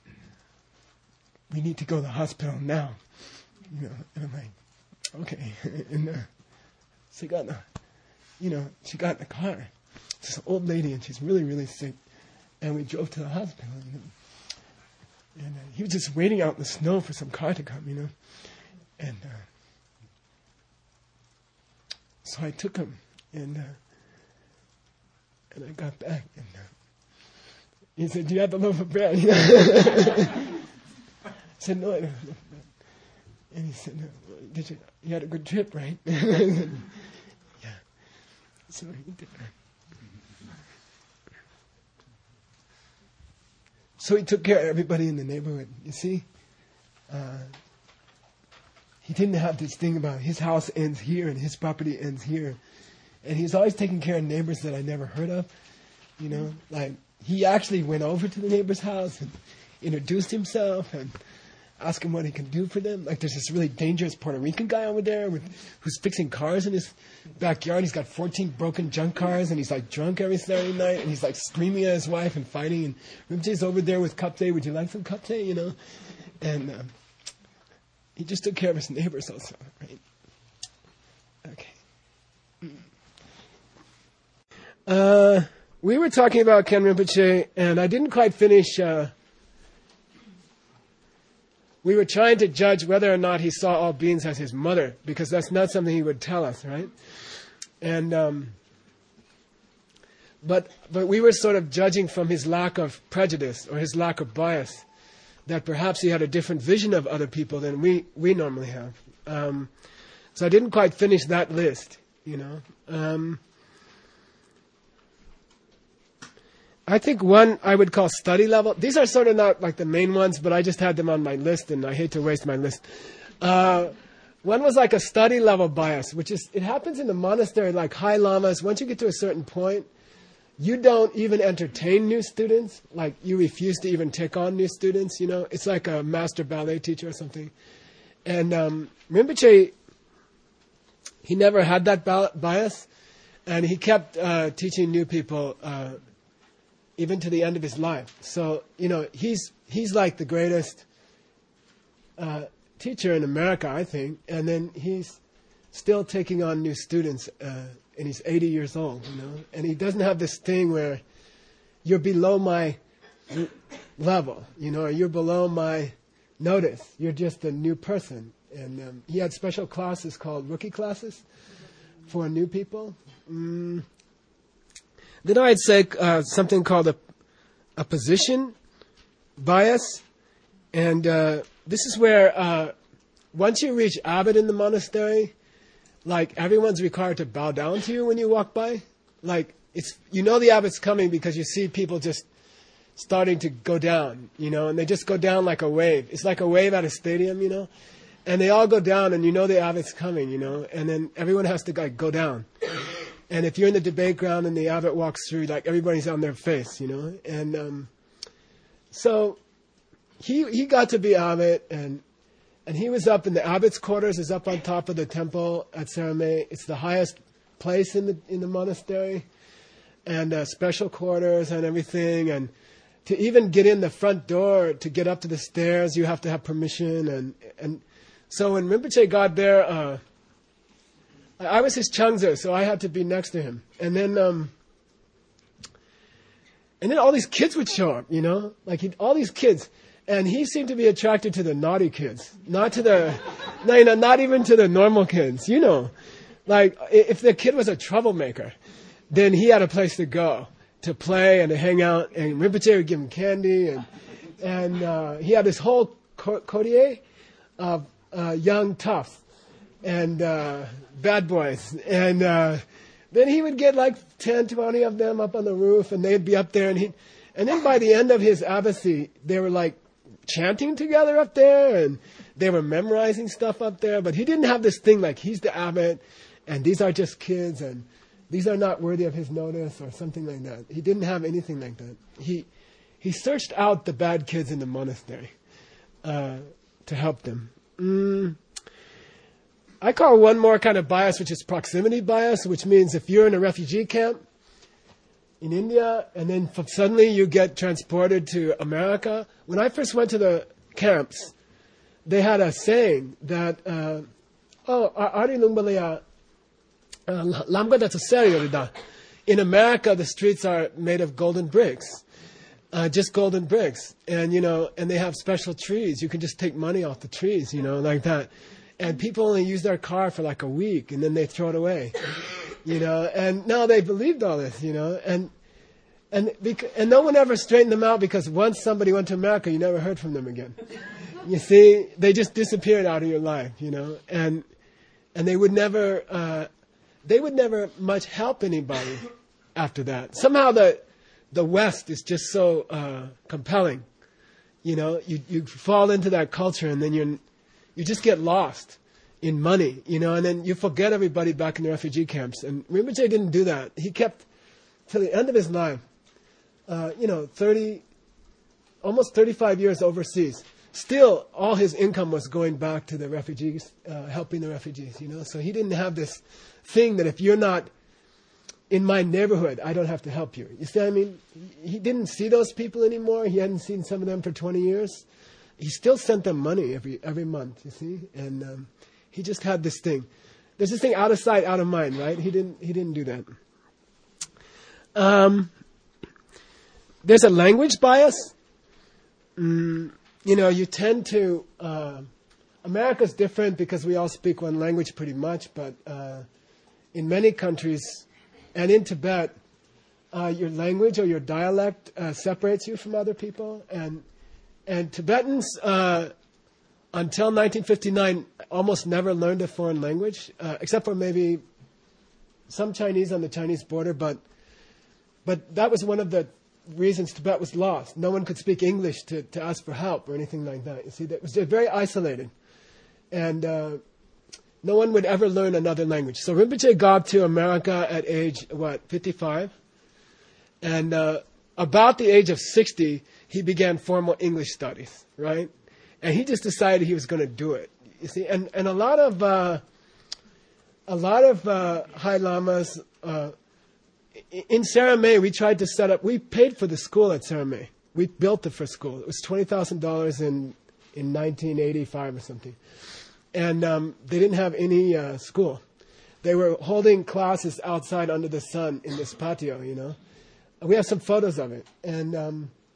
we need to go to the hospital now, you know." And I'm like, okay, and. Uh, She got in the, you know, she got in the car. It's this old lady, and she's really, really sick. And we drove to the hospital, you know. And uh, he was just waiting out in the snow for some car to come, you know. And uh, so I took him, and uh, and I got back, and uh, he said, "Do you have the loaf of bread?" You know? I said, "No, I don't have loaf of bread." And he said, no, "Did you? You had a good trip, right?" I said, "Yeah." So he did. So he took care of everybody in the neighborhood. You see, uh, he didn't have this thing about his house ends here and his property ends here, and he was always taking care of neighbors that I never heard of. You know, like he actually went over to the neighbor's house and introduced himself and ask him what he can do for them. Like there's this really dangerous Puerto Rican guy over there with, who's fixing cars in his backyard. He's got fourteen broken junk cars and he's like drunk every Saturday night and he's like screaming at his wife and fighting. And Rinpoche's over there with kapte. Would you like some kapte? You know? And um, he just took care of his neighbors also, right? Okay. Uh, we were talking about Ken Rinpoche and I didn't quite finish... Uh, We were trying to judge whether or not he saw all beings as his mother, because that's not something he would tell us, right? And um, but but we were sort of judging from his lack of prejudice or his lack of bias, that perhaps he had a different vision of other people than we we normally have. Um, so I didn't quite finish that list, you know. Um, I think one I would call study level. These are sort of not like the main ones, but I just had them on my list, and I hate to waste my list. Uh, one was like a study level bias, which is, it happens in the monastery, like high lamas. Once you get to a certain point, you don't even entertain new students. Like you refuse to even take on new students, you know. It's like a master ballet teacher or something. And um, Rinpoche, he never had that bias, and he kept uh, teaching new people uh even to the end of his life. So, you know, he's he's like the greatest uh, teacher in America, I think. And then he's still taking on new students, uh, and he's eighty years old, you know. And he doesn't have this thing where you're below my l- level, you know, or you're below my notice. You're just a new person. And um, he had special classes called rookie classes for new people. Mm. Then I'd say uh, something called a, a position bias. And uh, this is where uh, once you reach abbot in the monastery, like everyone's required to bow down to you when you walk by. Like it's, you know the abbot's coming because you see people just starting to go down, you know, and they just go down like a wave. It's like a wave at a stadium, you know, and they all go down and you know the abbot's coming, you know, and then everyone has to like go down. And if you're in the debate ground and the abbot walks through, like everybody's on their face, you know, and um, so he he got to be abbot, and and he was up in the abbot's quarters, is up on top of the temple at Saramay. It's the highest place in the in the monastery, and uh, special quarters and everything. And to even get in the front door, to get up to the stairs, you have to have permission. And and so when Rinpoche got there, uh, I, I was his changzor, so I had to be next to him. And then um, and then all these kids would show up, you know, like he, all these kids. And he seemed to be attracted to the naughty kids, not to the, no, you know, not even to the normal kids, you know. Like, if the kid was a troublemaker, then he had a place to go, to play and to hang out, and Rinpoche would give him candy, and and uh, he had this whole coterie of uh, young toughs and uh, bad boys. And uh, then he would get like ten, twenty of them up on the roof, and they'd be up there, and he, and then by the end of his abbacy, they were like chanting together up there, and they were memorizing stuff up there, but he didn't have this thing like he's the abbot, and these are just kids, and these are not worthy of his notice, or something like that. He didn't have anything like that. He he searched out the bad kids in the monastery uh, to help them. Mm. I call one more kind of bias, which is proximity bias, which means if you're in a refugee camp in India, and then f- suddenly you get transported to America. When I first went to the camps, they had a saying that, uh, oh, Ari Lumbalaya, Lamga that's a serio. In America, the streets are made of golden bricks, uh, just golden bricks. And, you know, and they have special trees. You can just take money off the trees, you know, like that. And people only use their car for like a week, and then they throw it away. You know, and now they believed all this, you know, and and bec- and no one ever straightened them out, because once somebody went to America, you never heard from them again. You see, they just disappeared out of your life, you know, and and they would never uh, they would never much help anybody after that. Somehow the the West is just so uh, compelling, you know. You you fall into that culture, and then you you just get lost in money, you know, and then you forget everybody back in the refugee camps. And Rinpoche didn't do that. He kept, till the end of his life, uh, you know, thirty, almost thirty-five years overseas. Still, all his income was going back to the refugees, uh, helping the refugees, you know. So he didn't have this thing that if you're not in my neighborhood, I don't have to help you. You see what I mean? He didn't see those people anymore. He hadn't seen some of them for twenty years. He still sent them money every every month, you see, and um, he just had this thing. There's this thing, out of sight, out of mind, right? He didn't. He didn't do that. Um, there's a language bias. Mm, you know, you tend to. Uh, America's different because we all speak one language pretty much, but uh, in many countries, and in Tibet, uh, your language or your dialect uh, separates you from other people, and and Tibetans. Uh, Until nineteen fifty-nine, almost never learned a foreign language, uh, except for maybe some Chinese on the Chinese border. But but that was one of the reasons Tibet was lost. No one could speak English to, to ask for help or anything like that. You see, it was very isolated. And uh, no one would ever learn another language. So Rinpoche got to America at age, what, fifty-five? And uh, about the age of sixty, he began formal English studies, right? And he just decided he was going to do it. You see, and, and a lot of uh, a lot of uh, high lamas uh, in Saramay, we tried to set up. We paid for the school at Saramay. We built the first school. It was twenty thousand dollars in in nineteen eighty-five or something, and um, they didn't have any uh, school. They were holding classes outside under the sun in this patio. You know, we have some photos of it, and. Um,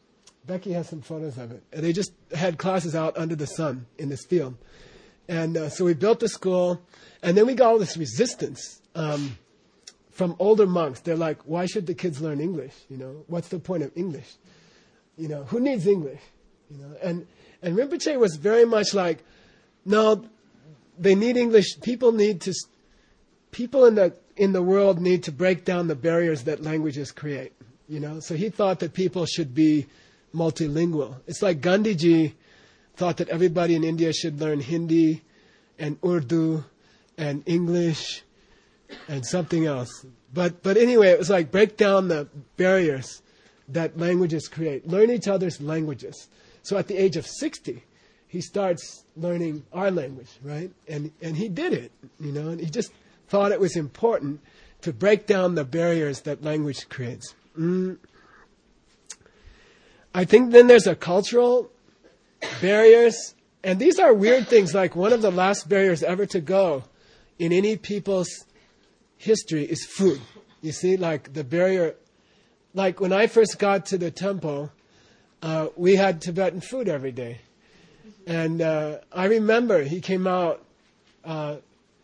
Becky has some photos of it. And they just had classes out under the sun in this field. And uh, so we built the school, and then we got all this resistance um, from older monks. They're like, why should the kids learn English? You know, what's the point of English? You know, who needs English? You know, and and Rinpoche was very much like, no, they need English. People need to, people in the in the world need to break down the barriers that languages create. You know, so he thought that people should be multilingual. It's like Gandhiji thought that everybody in India should learn Hindi and Urdu and English and something else. But but anyway, it was like break down the barriers that languages create. Learn each other's languages. So at the age of sixty, he starts learning our language, right? And and he did it, you know, and he just thought it was important to break down the barriers that language creates. Mm. I think then there's a cultural barriers, and these are weird things. Like one of the last barriers ever to go in any people's history is food. You see, like the barrier, like when I first got to the temple, uh, we had Tibetan food every day. And uh, I remember he came out, uh,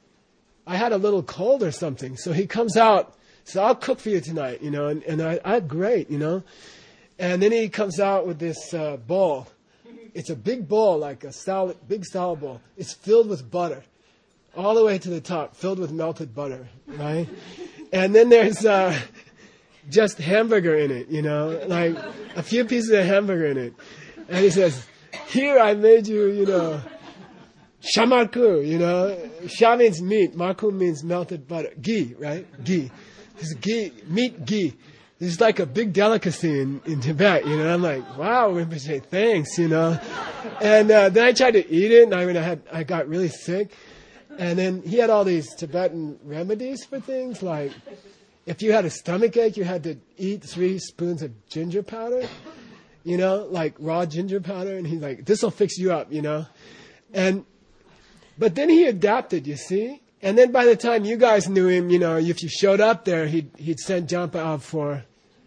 I had a little cold or something, so he comes out, says, I'll cook for you tonight, you know, and, and I, I, great, you know. And then he comes out with this uh, bowl. It's a big bowl, like a salad, big salad bowl. It's filled with butter, all the way to the top, filled with melted butter, right? And then there's uh, just hamburger in it, you know, like a few pieces of hamburger in it. And he says, here I made you, you know, shamarku, you know. Sha means meat, marku means melted butter. Ghee, right? Ghee. This is ghee, meat ghee. This is like a big delicacy in, in Tibet, you know. I'm like, wow, Rinpoche, thanks, you know. And uh, then I tried to eat it, and I mean, I had, I got really sick. And then he had all these Tibetan remedies for things, like if you had a stomach ache, you had to eat three spoons of ginger powder, you know, like raw ginger powder. And he's like, this will fix you up, you know. And but then he adapted, you see. And then by the time you guys knew him, you know, if you showed up there, he'd he'd send Jampa out for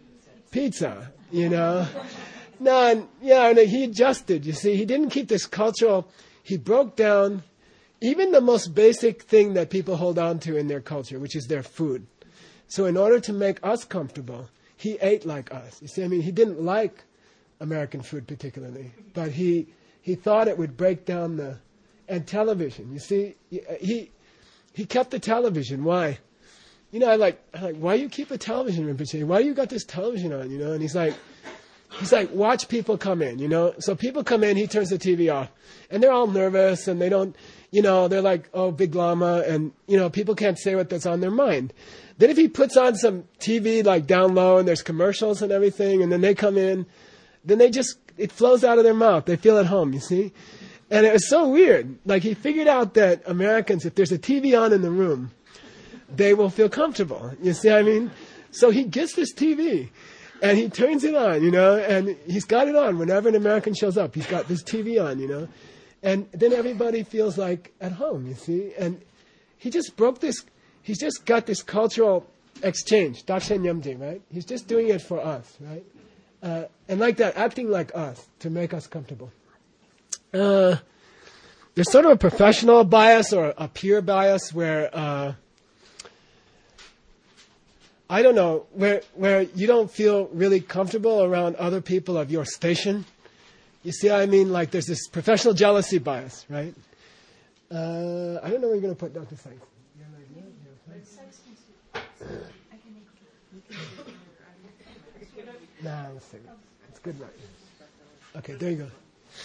pizza, you know. No, and, yeah, and he adjusted, you see. He didn't keep this cultural, he broke down even the most basic thing that people hold on to in their culture, which is their food. So in order to make us comfortable, he ate like us. You see, I mean, he didn't like American food particularly, but he he thought it would break down the, and television, you see, he he kept the television. Why? You know, I like, I'm like, why you keep a television, Rinpoche? Why you got this television on, you know? And he's like, he's like, watch people come in, you know? So people come in, he turns the T V off. And they're all nervous, and they don't, you know, they're like, oh, big lama, and, you know, people can't say what that's on their mind. Then if he puts on some T V, like, down low, and there's commercials and everything, and then they come in, then they just, it flows out of their mouth. They feel at home, you see? And it was so weird. Like, he figured out that Americans, if there's a T V on in the room, they will feel comfortable. You see what I mean? So he gets this T V, and he turns it on, you know, and he's got it on. Whenever an American shows up, he's got this T V on, you know. And then everybody feels like at home, you see. And he just broke this, he's just got this cultural exchange, Dakshen Nyamje, right? He's just doing it for us, right? Uh, and like that, acting like us to make us comfortable. Uh, there's sort of a professional bias or a peer bias where, uh, I don't know, where where you don't feel really comfortable around other people of your station. You see what I mean? Like there's this professional jealousy bias, right? Uh, I don't know where you're going to put Doctor Sykes. You have an idea? Nah, let's see. It's good right now. Okay, there you go.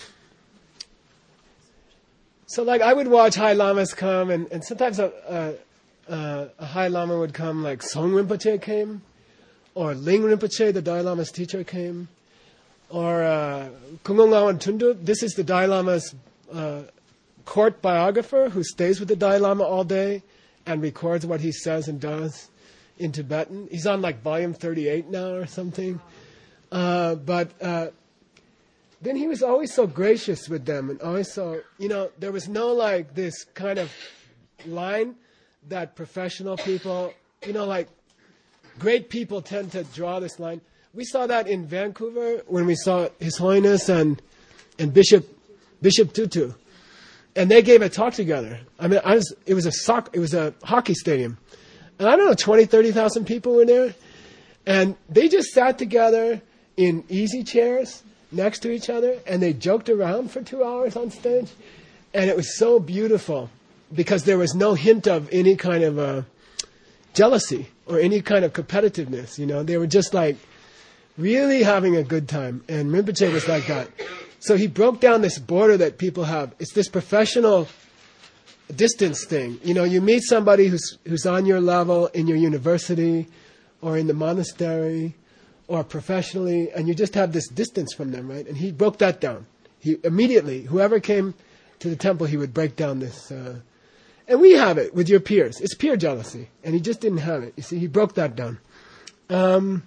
So like I would watch High Lamas come, and, and sometimes a, a Uh, a High Lama would come, like Song Rinpoche came, or Ling Rinpoche, the Dalai Lama's teacher, came, or uh, Kungong Lawan Tundu. This is the Dalai Lama's uh, court biographer who stays with the Dalai Lama all day and records what he says and does in Tibetan. He's on like volume thirty-eight now or something. Uh, but uh, then he was always so gracious with them, and always so, you know, there was no like this kind of line that professional people, you know, like great people tend to draw this line. We saw that in Vancouver when we saw His Holiness and and Bishop Bishop Tutu, and they gave a talk together. I mean, I was it was a soc, it was a hockey stadium, and I don't know, twenty, thirty thousand people were there, and they just sat together in easy chairs next to each other, and they joked around for two hours on stage, and it was so beautiful because there was no hint of any kind of uh, jealousy or any kind of competitiveness. You know, they were just like really having a good time, and Rinpoche was like that. So he broke down this border that people have. It's this professional distance thing. You know, you meet somebody who's who's on your level in your university or in the monastery or professionally, and you just have this distance from them, right? And he broke that down. He immediately, whoever came to the temple, he would break down this. Uh, and we have it with your peers. It's peer jealousy, and he just didn't have it. You see, he broke that down. Um,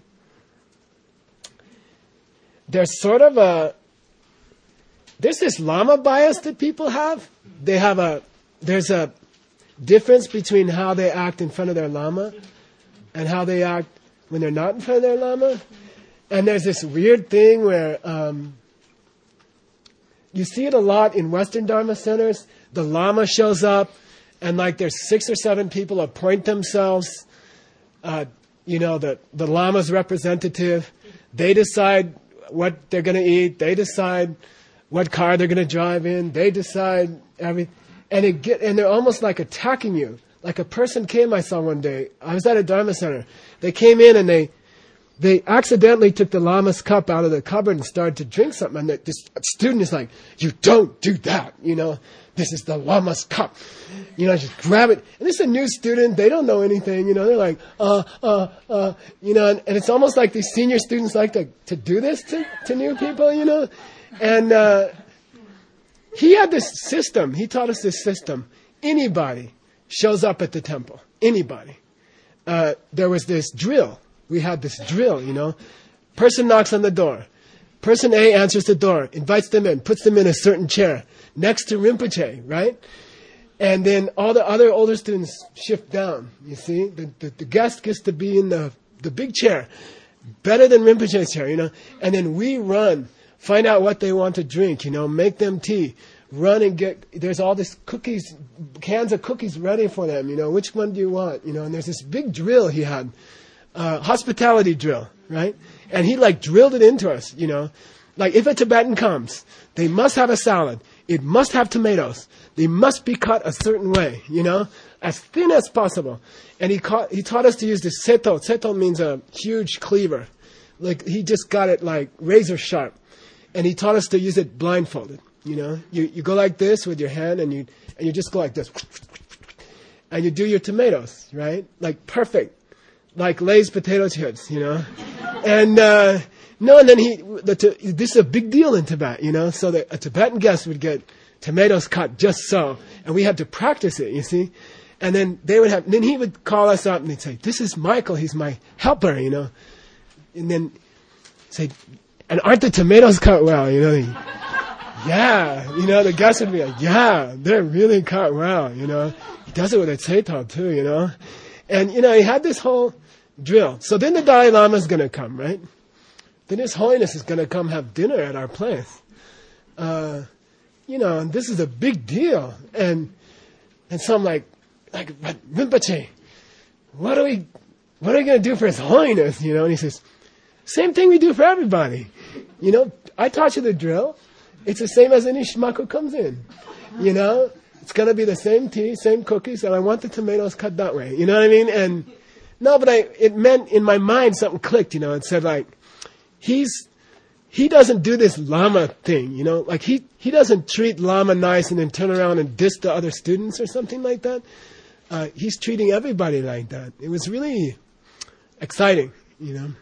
there's sort of a There's this Lama bias that people have. They have a, there's a difference between how they act in front of their Lama and how they act when they're not in front of their Lama. And there's this weird thing where um, you see it a lot in Western Dharma centers. The Lama shows up and like there's six or seven people appoint themselves, uh, you know, the, the Lama's representative. They decide what they're going to eat. They decide what car they're going to drive in. They decide everything. And it get, and they're almost like attacking you. Like a person came, I saw one day. I was at a Dharma center. They came in and they they accidentally took the Lama's cup out of the cupboard and started to drink something. And the, this student is like, you don't do that, you know. This is the Lama's cup. You know, just grab it. And this is a new student. They don't know anything, you know. They're like, uh, uh, uh, you know. And, and it's almost like these senior students like to, to do this to, to new people, you know. And uh, he had this system. He taught us this system. Anybody shows up at the temple. Anybody. Uh, there was this drill. We had this drill, you know. Person knocks on the door. Person A answers the door, invites them in, puts them in a certain chair next to Rinpoche, right? And then all the other older students shift down, you see. The, the, the guest gets to be in the, the big chair, better than Rinpoche's chair, you know. And then we run. Find out what they want to drink, you know, make them tea. Run and get, there's all this cookies, cans of cookies ready for them, you know, which one do you want, you know, and there's this big drill he had, uh, hospitality drill, right? And he like drilled it into us, you know, like if a Tibetan comes, they must have a salad. It must have tomatoes. They must be cut a certain way, you know, as thin as possible. And he, caught, he taught us to use this seto. Seto means a huge cleaver. Like he just got it like razor sharp. And he taught us to use it blindfolded. You know, you, you go like this with your hand, and you and you just go like this, and you do your tomatoes, right? Like perfect, like Lay's potato chips, you know. And uh, no, and then he, the, this is a big deal in Tibet, you know. So that a Tibetan guest would get tomatoes cut just so, and we had to practice it, you see. And then they would have, then he would call us up and he'd say, "This is Michael. He's my helper," you know. And then say, "And aren't the tomatoes cut well?" You know, he, yeah, you know, the guest would be like, "Yeah, they're really cut well," you know. He does it with a Tseto too, you know. And, you know, he had this whole drill. So then the Dalai Lama is going to come, right? Then His Holiness is going to come have dinner at our place. Uh, you know, and this is a big deal. And and so I'm like, like, but Rinpoche, what are we, what are we going to do for His Holiness, you know? And he says, same thing we do for everybody. You know, I taught you the drill. It's the same as any schmuck who comes in. You know, it's going to be the same tea, same cookies, and I want the tomatoes cut that way. You know what I mean? And no, but I, it meant in my mind something clicked, you know. It said like, he's, he doesn't do this Lama thing, you know. Like he, he doesn't treat Lama nice and then turn around and diss the other students or something like that. Uh, he's treating everybody like that. It was really exciting, you know.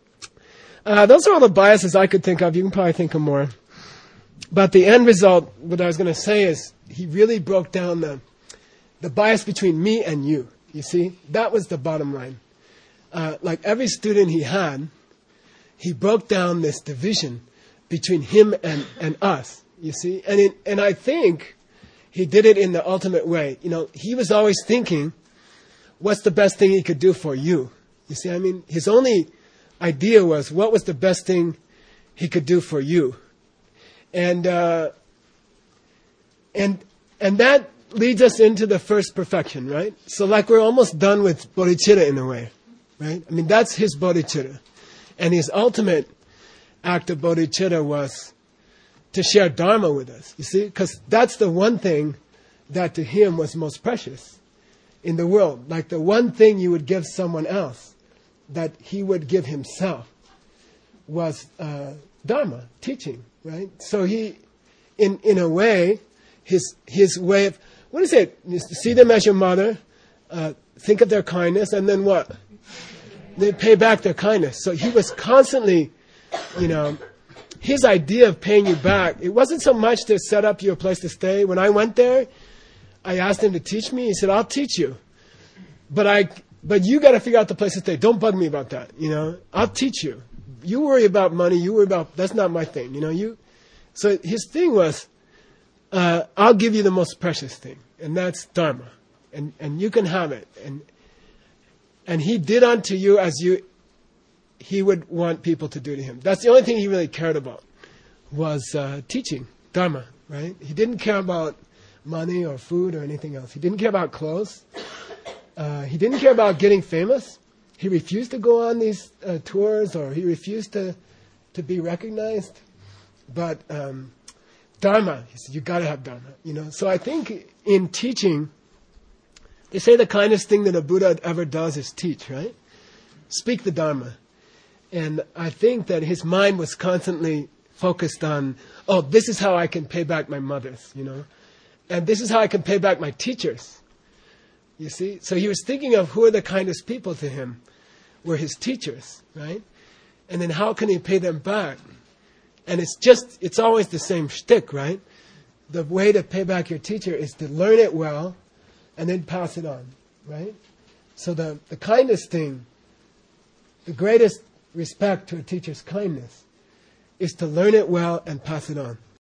Uh, those are all the biases I could think of. You can probably think of more. But the end result, what I was going to say is, he really broke down the the bias between me and you. You see? That was the bottom line. Uh, like every student he had, he broke down this division between him and, and us. You see? And it, and I think he did it in the ultimate way. You know, he was always thinking, what's the best thing he could do for you? You see? I mean, his only idea was, what was the best thing he could do for you? And uh, and and that leads us into the first perfection, right? So like we're almost done with bodhicitta in a way, right? I mean, that's his bodhicitta. And his ultimate act of bodhicitta was to share Dharma with us, you see? Because that's the one thing that to him was most precious in the world. Like the one thing you would give someone else that he would give himself was uh, Dharma, teaching, right? So he, in in a way, his his way of, what is it? See them as your mother, uh, think of their kindness, and then what? They pay back their kindness. So he was constantly, you know, his idea of paying you back, it wasn't so much to set up you a place to stay. When I went there, I asked him to teach me. He said, I'll teach you. But I, but you got to figure out the place to stay. Don't bug me about that, you know. I'll teach you. You worry about money. You worry about, that's not my thing, you know. You. So his thing was, uh, I'll give you the most precious thing, and that's Dharma. And and you can have it. And and he did unto you as you, he would want people to do to him. That's the only thing he really cared about, was uh, teaching Dharma, right? He didn't care about money or food or anything else. He didn't care about clothes. Uh, he didn't care about getting famous. He refused to go on these uh, tours, or he refused to to be recognized. But um, Dharma, he said, you got to have Dharma, you know. So I think in teaching, they say the kindest thing that a Buddha ever does is teach, right? Speak the Dharma. And I think that his mind was constantly focused on, oh, this is how I can pay back my mothers, you know. And this is how I can pay back my teachers. You see? So he was thinking of who are the kindest people to him, were his teachers, right? And then how can he pay them back? And it's just, it's always the same shtick, right? The way to pay back your teacher is to learn it well and then pass it on, right? So the, the kindest thing, the greatest respect to a teacher's kindness is to learn it well and pass it on.